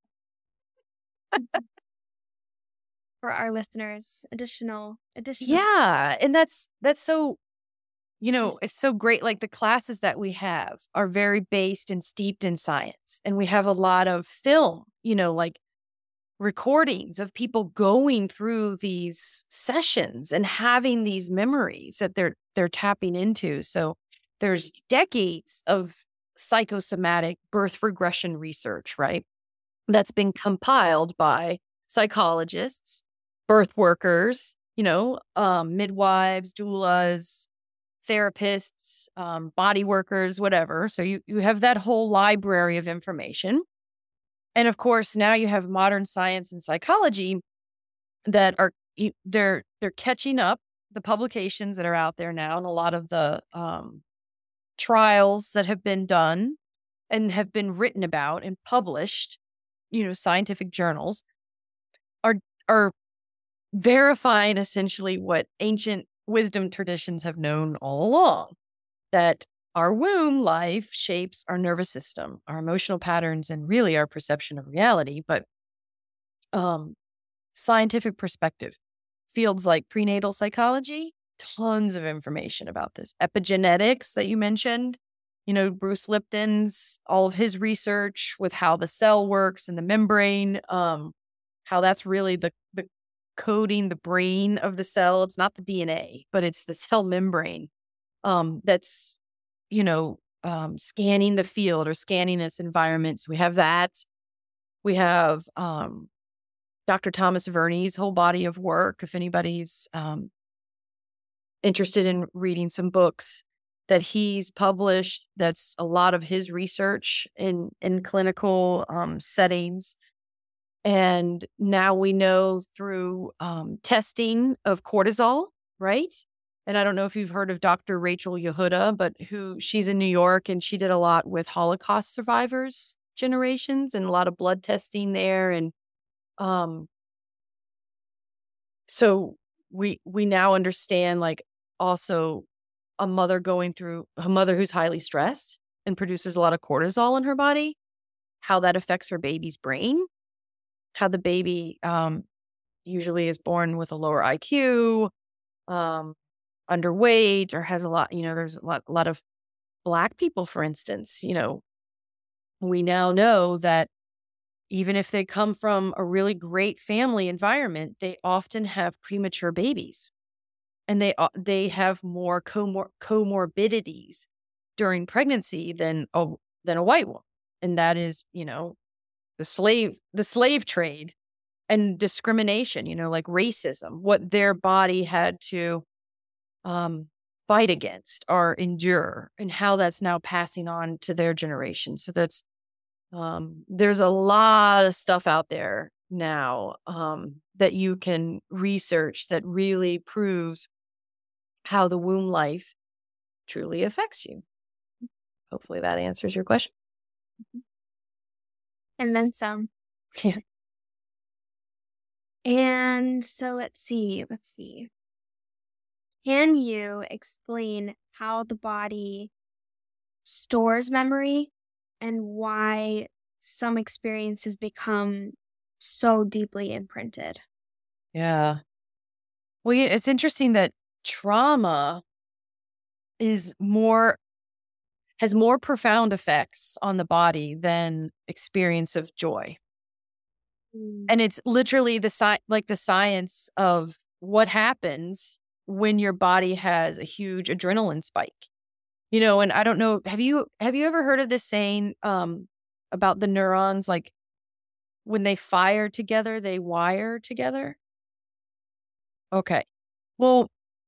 For our listeners, additional, additional.
Yeah. And that's, that's so, you know, it's so great. Like the classes that we have are very based and steeped in science. And we have a lot of film, you know, like recordings of people going through these sessions and having these memories that they're, they're tapping into. So there's decades of psychosomatic birth regression research, right? That's been compiled by psychologists, birth workers, you know, um, midwives, doulas, therapists, um, body workers, whatever. So you, you have that whole library of information. And of course, now you have modern science and psychology that are, e- they're, they're catching up the publications that are out there now, and a lot of the um, trials that have been done and have been written about and published, you know, scientific journals are, are verifying essentially what ancient wisdom traditions have known all along, that our womb life shapes our nervous system, our emotional patterns, and really our perception of reality. But um, scientific perspective, fields like prenatal psychology, tons of information about this. Epigenetics that you mentioned, you know, Bruce Lipton's, all of his research with how the cell works and the membrane, um, how that's really the, the coding the brain of the cell. It's not the D N A, but it's the cell membrane um, that's, you know, um, scanning the field or scanning its environment. So we have that. We have um, Doctor Thomas Verney's whole body of work. If anybody's um, interested in reading some books that he's published, that's a lot of his research in, in clinical um, settings. And now we know through um, testing of cortisol, right? And I don't know if you've heard of Doctor Rachel Yehuda, but who she's in New York, and she did a lot with Holocaust survivors generations and a lot of blood testing there. And um, so we we now understand, like, also a mother going through a mother who's highly stressed and produces a lot of cortisol in her body, how that affects her baby's brain, how the baby um, usually is born with a lower I Q, um, underweight, or has a lot, you know, there's a lot, a lot of Black people, for instance, you know, we now know that even if they come from a really great family environment, they often have premature babies, and they uh, they have more comor- comorbidities during pregnancy than a than a white woman, and that is, you know, the slave the slave trade and discrimination, you know, like racism, what their body had to um, fight against or endure, and how that's now passing on to their generation. So that's um, there's a lot of stuff out there now um, that you can research that really proves how the womb life truly affects you. Hopefully that answers your question.
And then some.
Yeah.
And so let's see, let's see. Can you explain how the body stores memory and why some experiences become so deeply imprinted?
Yeah. Well, yeah, it's interesting that trauma is more has more profound effects on the body than experience of joy.
Mm.
And it's literally the sci- like the science of what happens when your body has a huge adrenaline spike. You know, and I don't know, have you have you ever heard of this saying um about the neurons, like when they fire together, they wire together? Okay. Well,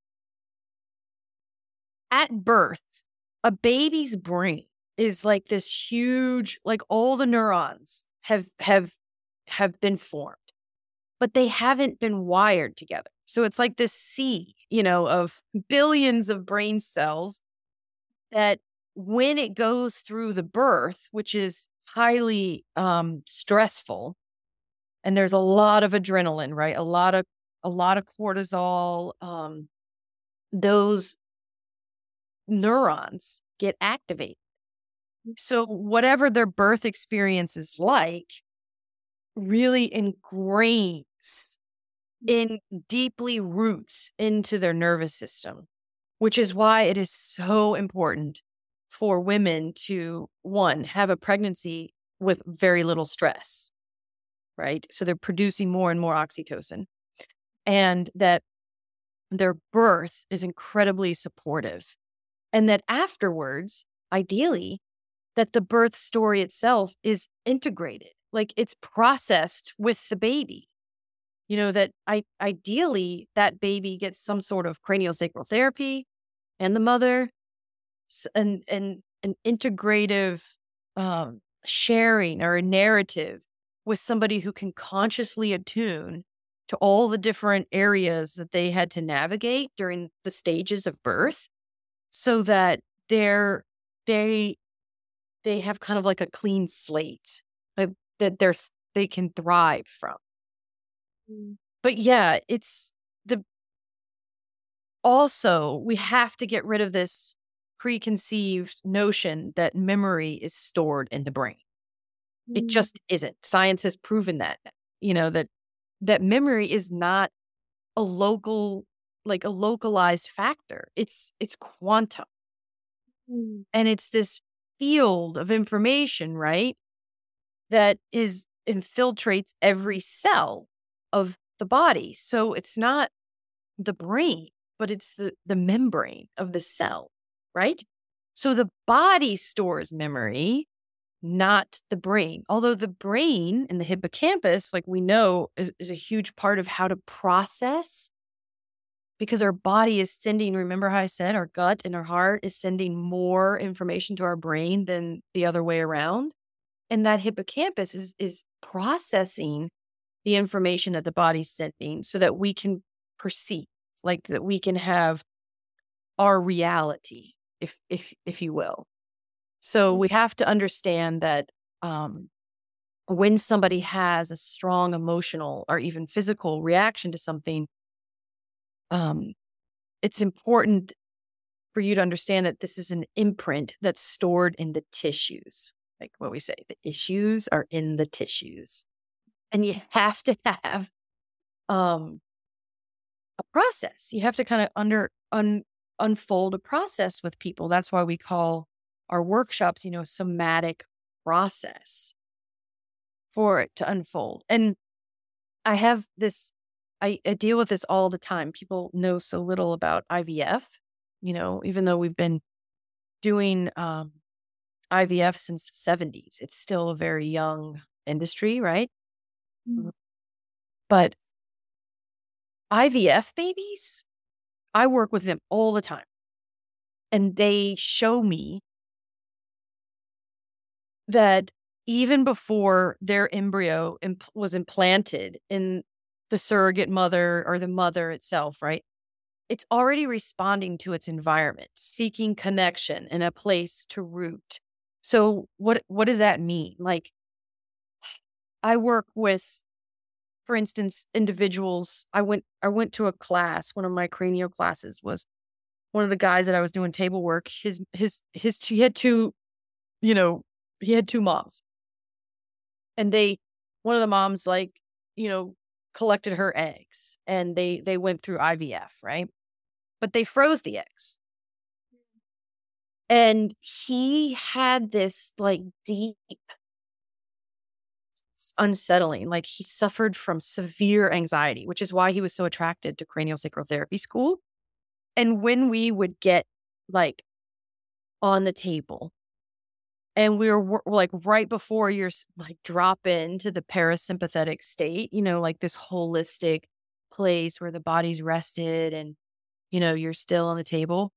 at birth, a baby's brain is like this huge, like all the neurons have have have been formed, but they haven't been wired together. So it's like this sea, you know, of billions of brain cells that when it goes through the birth, which is highly um, stressful, and there's a lot of adrenaline, right? A lot of a lot of cortisol. Um, those neurons get activated. So whatever their birth experience is like really ingrains in deeply roots into their nervous system, which is why it is so important for women to, one, have a pregnancy with very little stress, right? So they're producing more and more oxytocin, and that their birth is incredibly supportive. And that afterwards, ideally, that the birth story itself is integrated, like it's processed with the baby. You know, that I ideally that baby gets some sort of craniosacral therapy, and the mother, s- and and an integrative um, sharing or a narrative with somebody who can consciously attune to all the different areas that they had to navigate during the stages of birth, so that they're they they have kind of like a clean slate, like, that they're s- they can thrive from.
Mm.
But yeah, it's the also we have to get rid of this preconceived notion that memory is stored in the brain. It
Mm.
just isn't. Science has proven that, you know, that that memory is not a local, like a localized factor. It's it's quantum,
Mm.
and it's this field of information, right? That is infiltrates every cell of the body. So it's not the brain, but it's the the membrane of the cell, right? So the body stores memory, not the brain. Although the brain and the hippocampus, like we know, is, is a huge part of how to process, because our body is sending, remember how I said our gut and our heart is sending more information to our brain than the other way around? And that hippocampus is is processing the information that the body's sending so that we can perceive, like that we can have our reality, if if if you will. So we have to understand that um, when somebody has a strong emotional or even physical reaction to something, um, it's important for you to understand that this is an imprint that's stored in the tissues. Like what we say, the issues are in the tissues. And you have to have um, a process. You have to kind of under un, unfold a process with people. That's why we call our workshops, you know, somatic process for it to unfold. And I have this, I, I deal with this all the time. People know so little about I V F, you know, even though we've been doing um, I V F since the seventies, it's still a very young industry, right?
Mm.
But I V F babies, I work with them all the time. And they show me that even before their embryo imp- was implanted in the surrogate mother or the mother itself, right? It's already responding to its environment, seeking connection and a place to root. So what what does that mean? Like I work with, for instance, individuals. I went I went to a class, one of my cranial classes was one of the guys that I was doing table work, his his his he had two, you know, he had two moms. And they one of the moms, like, you know, collected her eggs and they they went through I V F, right? But they froze the eggs. And he had this like deep unsettling, like he suffered from severe anxiety, which is why he was so attracted to cranial sacral therapy school. And when we would get like on the table and we were wor- like right before you're s- like drop into the parasympathetic state, you know, like this holistic place where the body's rested and, you know, you're still on the table,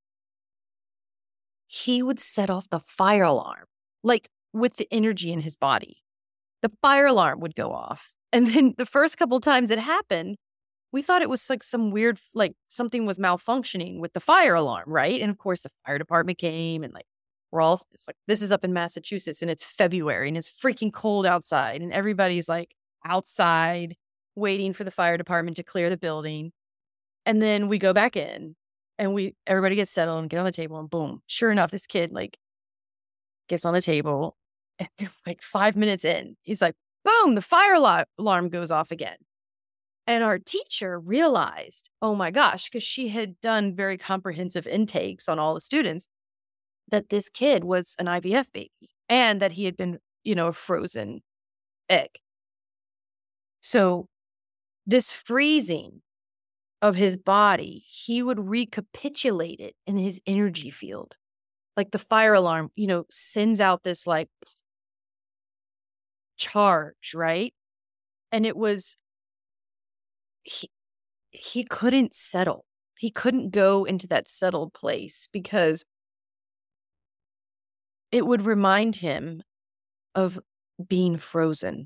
he would set off the fire alarm, like with the energy in his body. The fire alarm would go off. And then the first couple times it happened, we thought it was like some weird, like something was malfunctioning with the fire alarm, right? And of course, the fire department came and like, we're all, it's like, this is up in Massachusetts and it's February and it's freaking cold outside. And everybody's like outside waiting for the fire department to clear the building. And then we go back in and we, everybody gets settled and get on the table and boom, sure enough, this kid like gets on the table and like five minutes in, he's like, boom, the fire alar- alarm goes off again. And our teacher realized, oh my gosh, because she had done very comprehensive intakes on all the students, that this kid was an I V F baby and that he had been, you know, a frozen egg. So this freezing of his body, he would recapitulate it in his energy field. Like the fire alarm, you know, sends out this like charge, right? And it was, he, he couldn't settle. he couldn't go into that settled place because it would remind him of being frozen.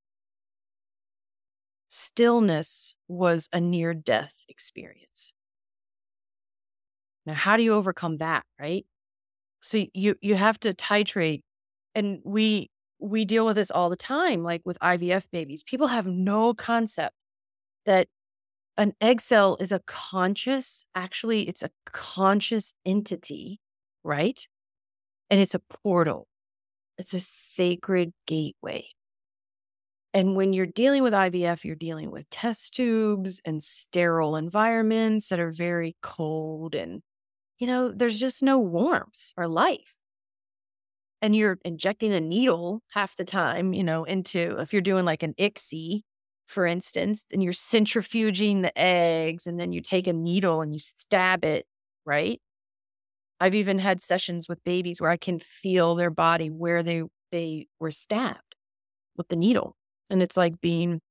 Stillness was a near-death experience. Now, how do you overcome that, right? So you you have to titrate, and we we deal with this all the time, like with I V F babies. People have no concept that an egg cell is a conscious, actually, it's a conscious entity, right? And it's a portal. It's a sacred gateway. And when you're dealing with I V F, you're dealing with test tubes and sterile environments that are very cold, and, you know, there's just no warmth or life. And you're injecting a needle half the time, you know, into, if you're doing like an I C S I, for instance, and you're centrifuging the eggs, and then you take a needle and you stab it, right? I've even had sessions with babies where I can feel their body where they they were stabbed with the needle. And it's like being,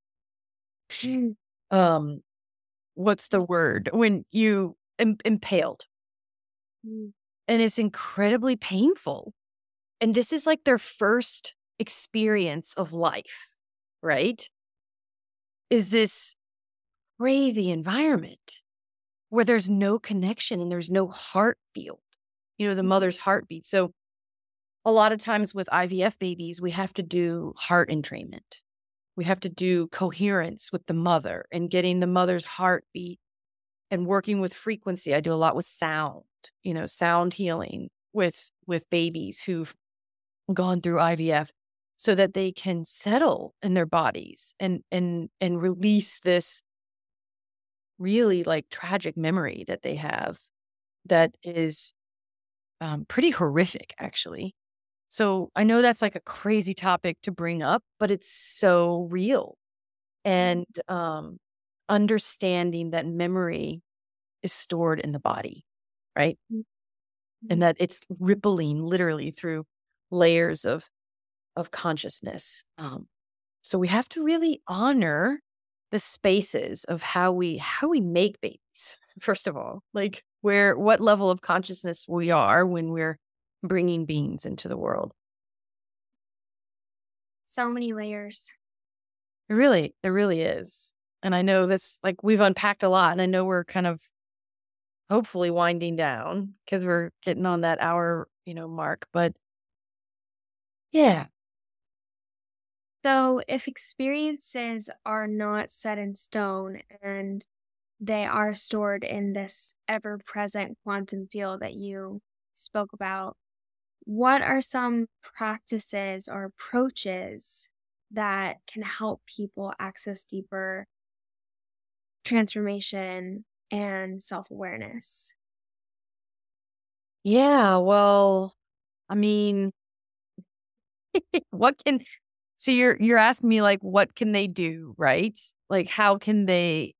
um, what's the word? When you im- impaled.
Mm.
And it's incredibly painful. And this is like their first experience of life, right? Is this crazy environment where there's no connection and there's no heart field, you know, the mother's heartbeat. So a lot of times with I V F babies, we have to do heart entrainment. We have to do coherence with the mother and getting the mother's heartbeat and working with frequency. I do a lot with sound, you know, sound healing with with babies who've gone through I V F so that they can settle in their bodies and and and release this really like tragic memory that they have that is um, pretty horrific, actually. So I know that's like a crazy topic to bring up, but it's so real. And um, understanding that memory is stored in the body, right? And that it's rippling literally through layers of of consciousness. Um, so we have to really honor the spaces of how we how we make babies. First of all, like where what level of consciousness we are when we're bringing beings into the world.
So many layers.
It really, it really is. And I know that's like we've unpacked a lot, and I know we're kind of hopefully winding down because we're getting on that hour, you know, mark. But yeah.
So if experiences are not set in stone and they are stored in this ever-present quantum field that you spoke about, what are some practices or approaches that can help people access deeper transformation and self-awareness?
Yeah, well, I mean, what can so you're you're asking me like what can they do, right? Like how can they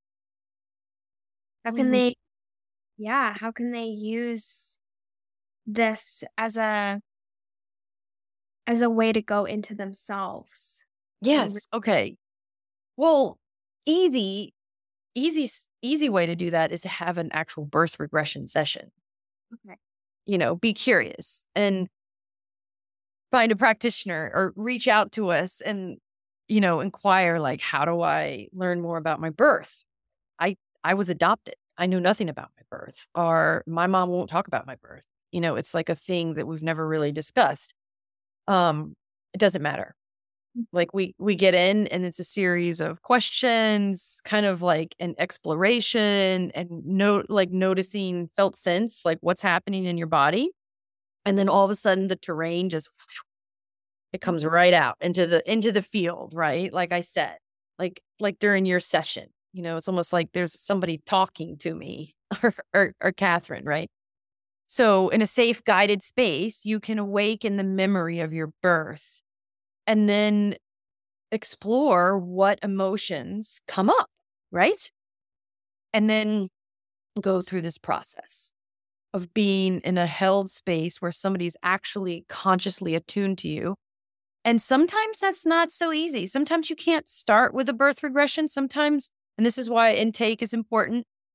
How can they, yeah, how can they use this as a as a way to go into themselves?
Yes, okay. Well, easy easy s- easy way to do that is to have an actual birth regression session.
Okay.
You know, be curious and find a practitioner or reach out to us and, you know, inquire like, how do I learn more about my birth? I I was adopted. I knew nothing about my birth, or my mom won't talk about my birth. You know, it's like a thing that we've never really discussed. Um, it doesn't matter. Like we we get in and it's a series of questions, kind of like an exploration and note like noticing felt sense, like what's happening in your body. And then all of a sudden the terrain just it comes right out into the into the field, right? Like I said, like like during your session, you know, it's almost like there's somebody talking to me or or, or Catherine, right? So in a safe guided space, you can awaken the memory of your birth and then explore what emotions come up, right? And then go through this process of being in a held space where somebody's actually consciously attuned to you. And sometimes that's not so easy. Sometimes you can't start with a birth regression. Sometimes, and this is why intake is important.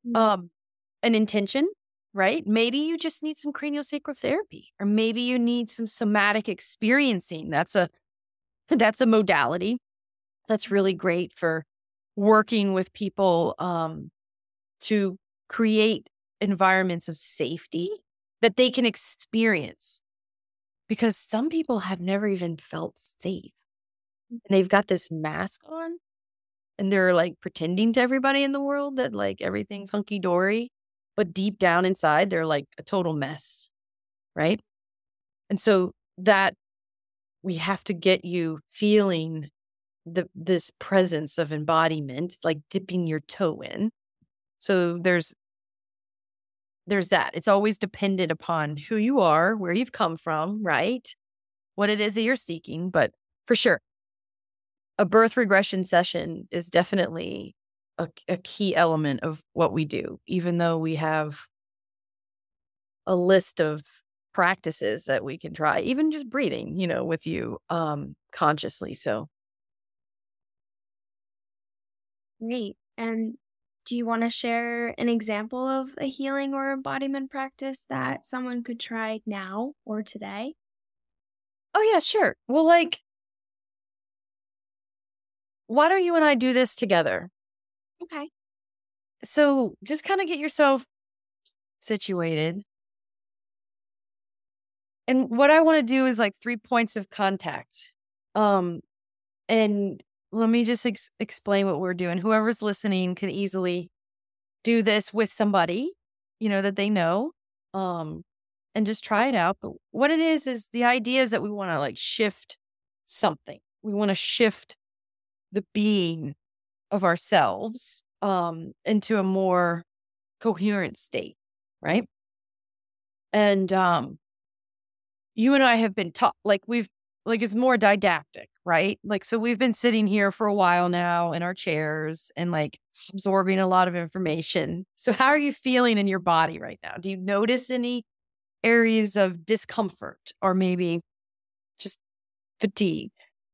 um, an intention, right? Maybe you just need some craniosacral therapy, or maybe you need some somatic experiencing. That's a that's a modality that's really great for working with people um, to create environments of safety that they can experience. Because some people have never even felt safe. And they've got this mask on and they're like pretending to everybody in the world that like everything's hunky dory. But deep down inside, they're like a total mess. Right. And so that we have to get you feeling the this presence of embodiment, like dipping your toe in. So there's there's that. It's always dependent upon who you are, where you've come from, right? What it is that you're seeking. But for sure, a birth regression session is definitely a, a key element of what we do, even though we have a list of practices that we can try, even just breathing, you know, with you um, consciously. So,
Great. And do you want to share an example of a healing or embodiment practice that someone could try now or today?
oh, yeah, sure. Well, like, why don't you and I do this together?
Okay.
So just kind of get yourself situated. And what I want to do is like three points of contact. Um, and let me just ex- explain what we're doing. Whoever's listening can easily do this with somebody, you know, that they know, um, and just try it out. But what it is, is the idea is that we want to like shift something. We want to shift the being of ourselves um, into a more coherent state, right? And um, you and I have been taught, like we've, like it's more didactic, right? Like, so we've been sitting here for a while now in our chairs and like absorbing a lot of information. So how are you feeling in your body right now? Do you notice any areas of discomfort or maybe just fatigue?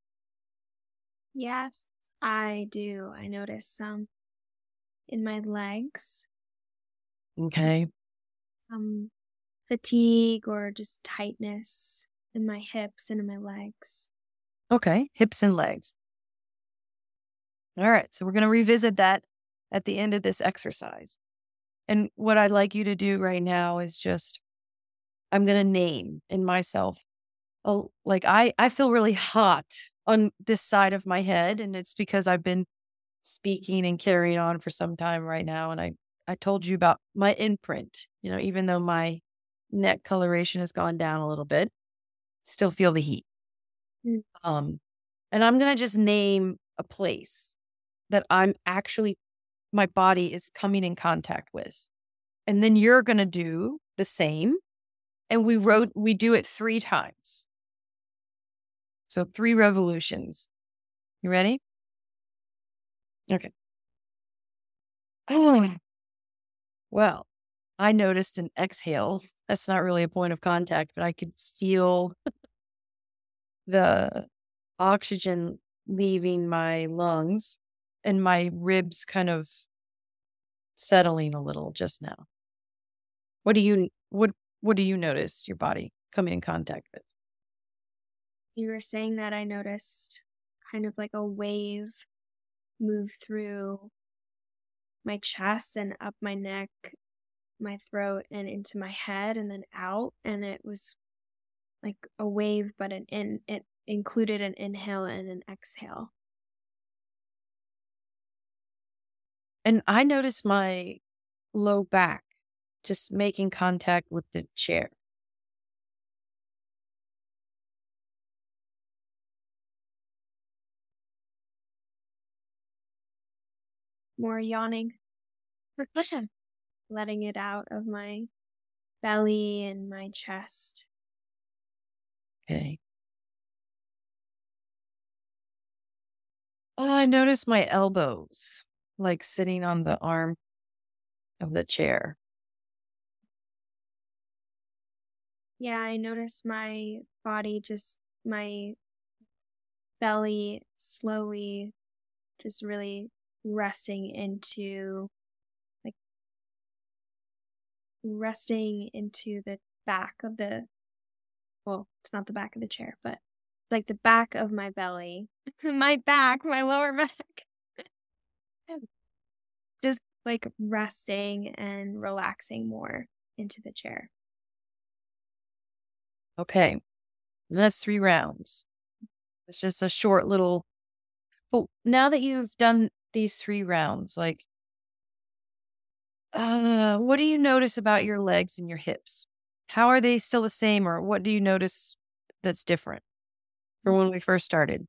Yes, I do. I notice some in my legs,
Okay.
some fatigue or just tightness in my hips and in my legs.
Okay. Hips and legs. All right. So we're going to revisit that at the end of this exercise. And what I'd like you to do right now is just, I'm going to name in myself. Oh, like I, I feel really hot on this side of my head. And it's because I've been speaking and carrying on for some time right now. And I, I told you about my imprint, you know, even though my neck coloration has gone down a little bit, still feel the heat.
Mm.
Um, and I'm going to just name a place that I'm actually, my body is coming in contact with. And then you're going to do the same. And we wrote, we do it three times. So three revolutions. You ready? Okay. Oh, well, I noticed an exhale. That's not really a point of contact, but I could feel the oxygen leaving my lungs and my ribs kind of settling a little just now. What do you what what do you notice your body coming in contact with?
You were saying that I noticed kind of like a wave move through my chest and up my neck, my throat, and into my head and then out. And it was like a wave, but an in it included an inhale and an exhale.
And I noticed my low back just making contact with the chair.
More yawning, letting it out of my belly and my chest.
Okay. Oh, I noticed my elbows like sitting on the arm of the chair.
Yeah, I noticed my body just, my belly slowly just really resting into like resting into the back of the, well, it's not the back of the chair, but like the back of my belly, my back, my lower back. Just like resting and relaxing more into the chair.
Okay. And that's three rounds. It's just a short little. But now that you've done these three rounds, like, uh, what do you notice about your legs and your hips? How are they still the same, or what do you notice that's different from when we first started?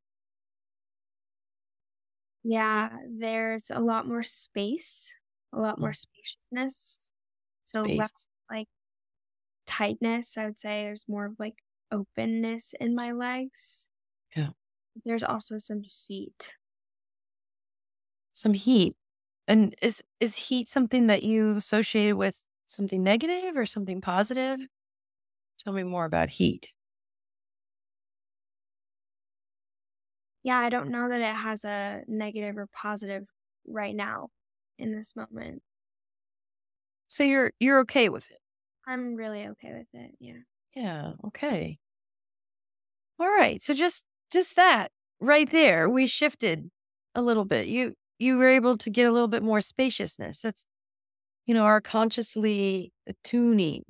Yeah, there's a lot more space, a lot more spaciousness. So less
Space.
like tightness, I would say. There's more of like openness in my legs.
Yeah.
There's also some heat.
Some heat. And is is heat something that you associated with something negative or something positive? Tell me more about heat.
Yeah, I don't know that it has a negative or positive right now in this moment.
So you're you're okay with it.
I'm really okay with it. Yeah.
Yeah, okay. All right. So just just that right there, we shifted a little bit. You you were able to get a little bit more spaciousness. That's, you know, our consciously attuning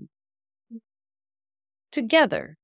together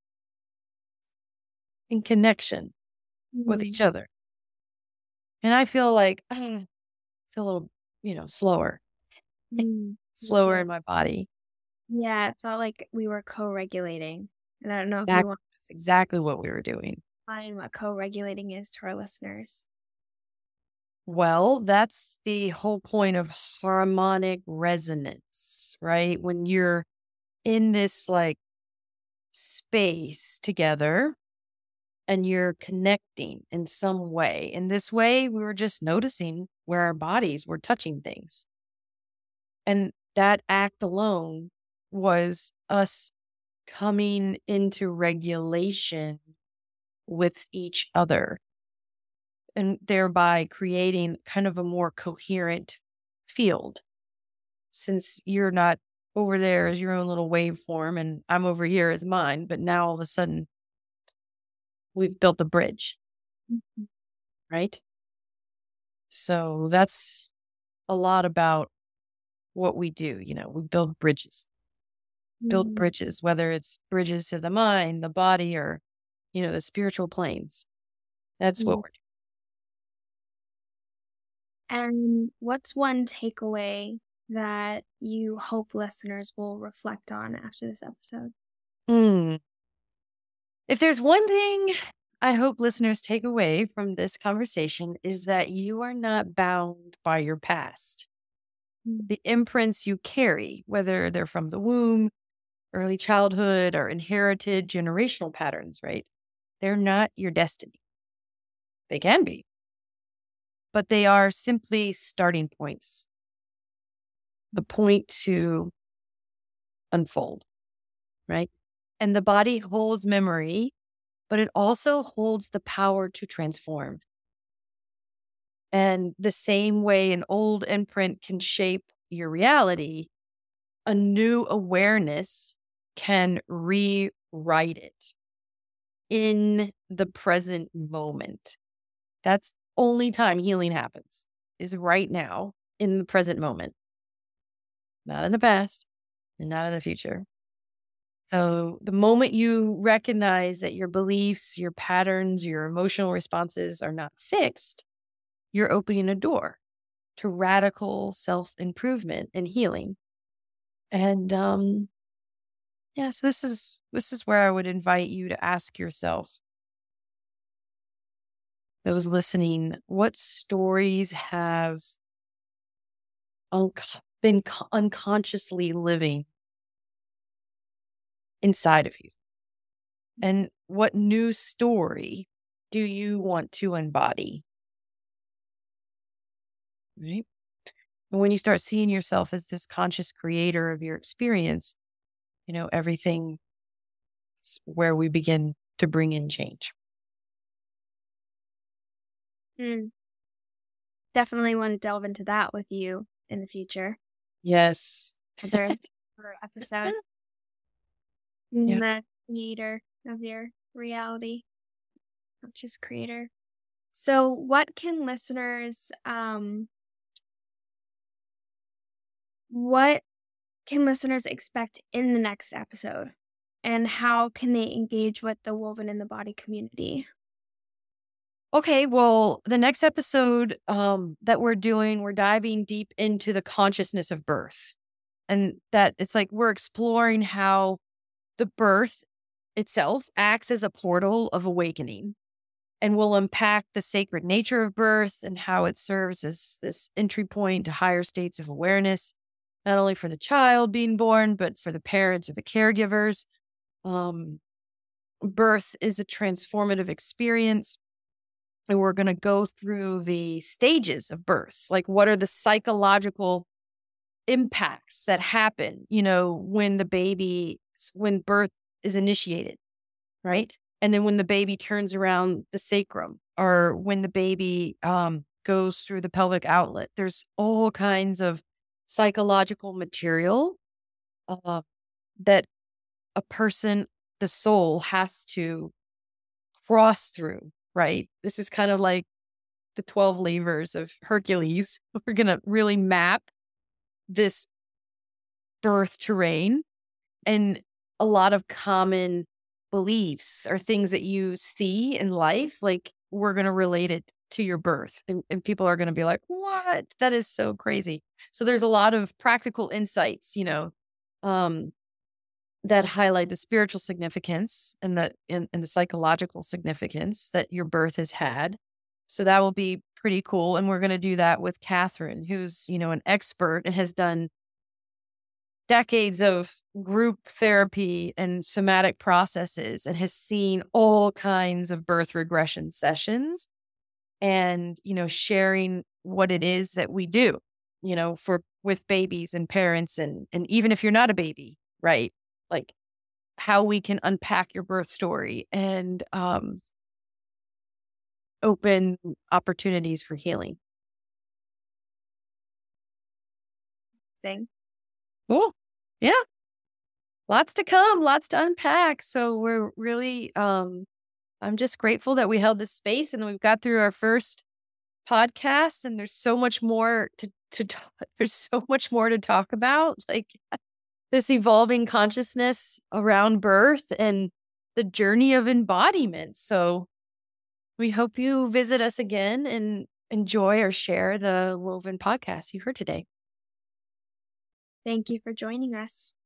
in connection with each
Mm.
other. And I feel like I feel a little, you know, slower,
Mm. Me
slower
too.
in my body.
Yeah, it felt like we were co-regulating. And I don't know if
That,
you want
that's exactly what we were doing.
to define what co-regulating is to our listeners.
Well, that's the whole point of harmonic resonance, right? When you're in this like space together and you're connecting in some way. In this way, we were just noticing where our bodies were touching things. And that act alone was us coming into regulation with each other and thereby creating kind of a more coherent field. Since you're not over there as your own little waveform and I'm over here as mine, but now all of a sudden we've built a bridge,
Mhm.
right? So that's a lot about what we do. You know, we build bridges, build
Mm.
bridges, whether it's bridges to the mind, the body, or, you know, the spiritual planes. That's what
Yeah.
we're
And what's one takeaway that you hope listeners will reflect on after this episode?
doing. Hmm. If there's one thing I hope listeners take away from this conversation is that you are not bound by your past.
Mm.
The imprints you carry, whether they're from the womb, early childhood, or inherited generational patterns, right? They're not your destiny. They can be, but they are simply starting points, the point to unfold, right? And the body holds memory, but it also holds the power to transform. And the same way an old imprint can shape your reality, a new awareness can rewrite it in the present moment. That's only time healing happens, is right now in the present moment, not in the past and not in the future. So the moment you recognize that your beliefs, your patterns, your emotional responses are not fixed, you're opening a door to radical self-improvement and healing. And um yeah, so this is this is where I would invite you to ask yourself, those listening, what stories have unc- been co- unconsciously living inside of you? And what new story do you want to embody? Right? And when you start seeing yourself as this conscious creator of your experience, you know, everything's where we begin to bring in change.
Mm. Definitely want to delve into that with you in the future.
Yes.
Are there per episode.
Yeah.
The creator of your reality, not just creator. So what can listeners um what can listeners expect in the next episode? And how can they engage with the Woven in the Body community?
Okay, well, the next episode um, that we're doing, we're diving deep into the consciousness of birth. And that it's like we're exploring how the birth itself acts as a portal of awakening. And we'll unpack the sacred nature of birth and how it serves as this entry point to higher states of awareness, not only for the child being born, but for the parents or the caregivers. Um, birth is a transformative experience. And we're going to go through the stages of birth. Like, what are the psychological impacts that happen, you know, when the baby, when birth is initiated, right? And then when the baby turns around the sacrum, or when the baby um, goes through the pelvic outlet. There's all kinds of psychological material uh, that a person, the soul, has to cross through, right? This is kind of like the twelve levers of Hercules. We're going to really map this birth terrain and a lot of common beliefs or things that you see in life. Like, we're going to relate it to your birth, and, and people are going to be like, what? That is so crazy. So there's a lot of practical insights, you know, um, that highlight the spiritual significance and the, and, and the psychological significance that your birth has had. So that will be pretty cool. And we're going to do that with Catherine, who's, you know, an expert and has done decades of group therapy and somatic processes and has seen all kinds of birth regression sessions and, you know, sharing what it is that we do, you know, for with babies and parents. And, and even if you're not a baby, right? Like, how we can unpack your birth story and um, open opportunities for healing.
Thing.
Cool. Yeah. Lots to come, lots to unpack. So we're really, um, I'm just grateful that we held this space and we've got through our first podcast, and there's so much more to, to talk. There's so much more to talk about, like this evolving consciousness around birth and the journey of embodiment. So we hope you visit us again and enjoy or share the Woven podcast you heard today.
Thank you for joining us.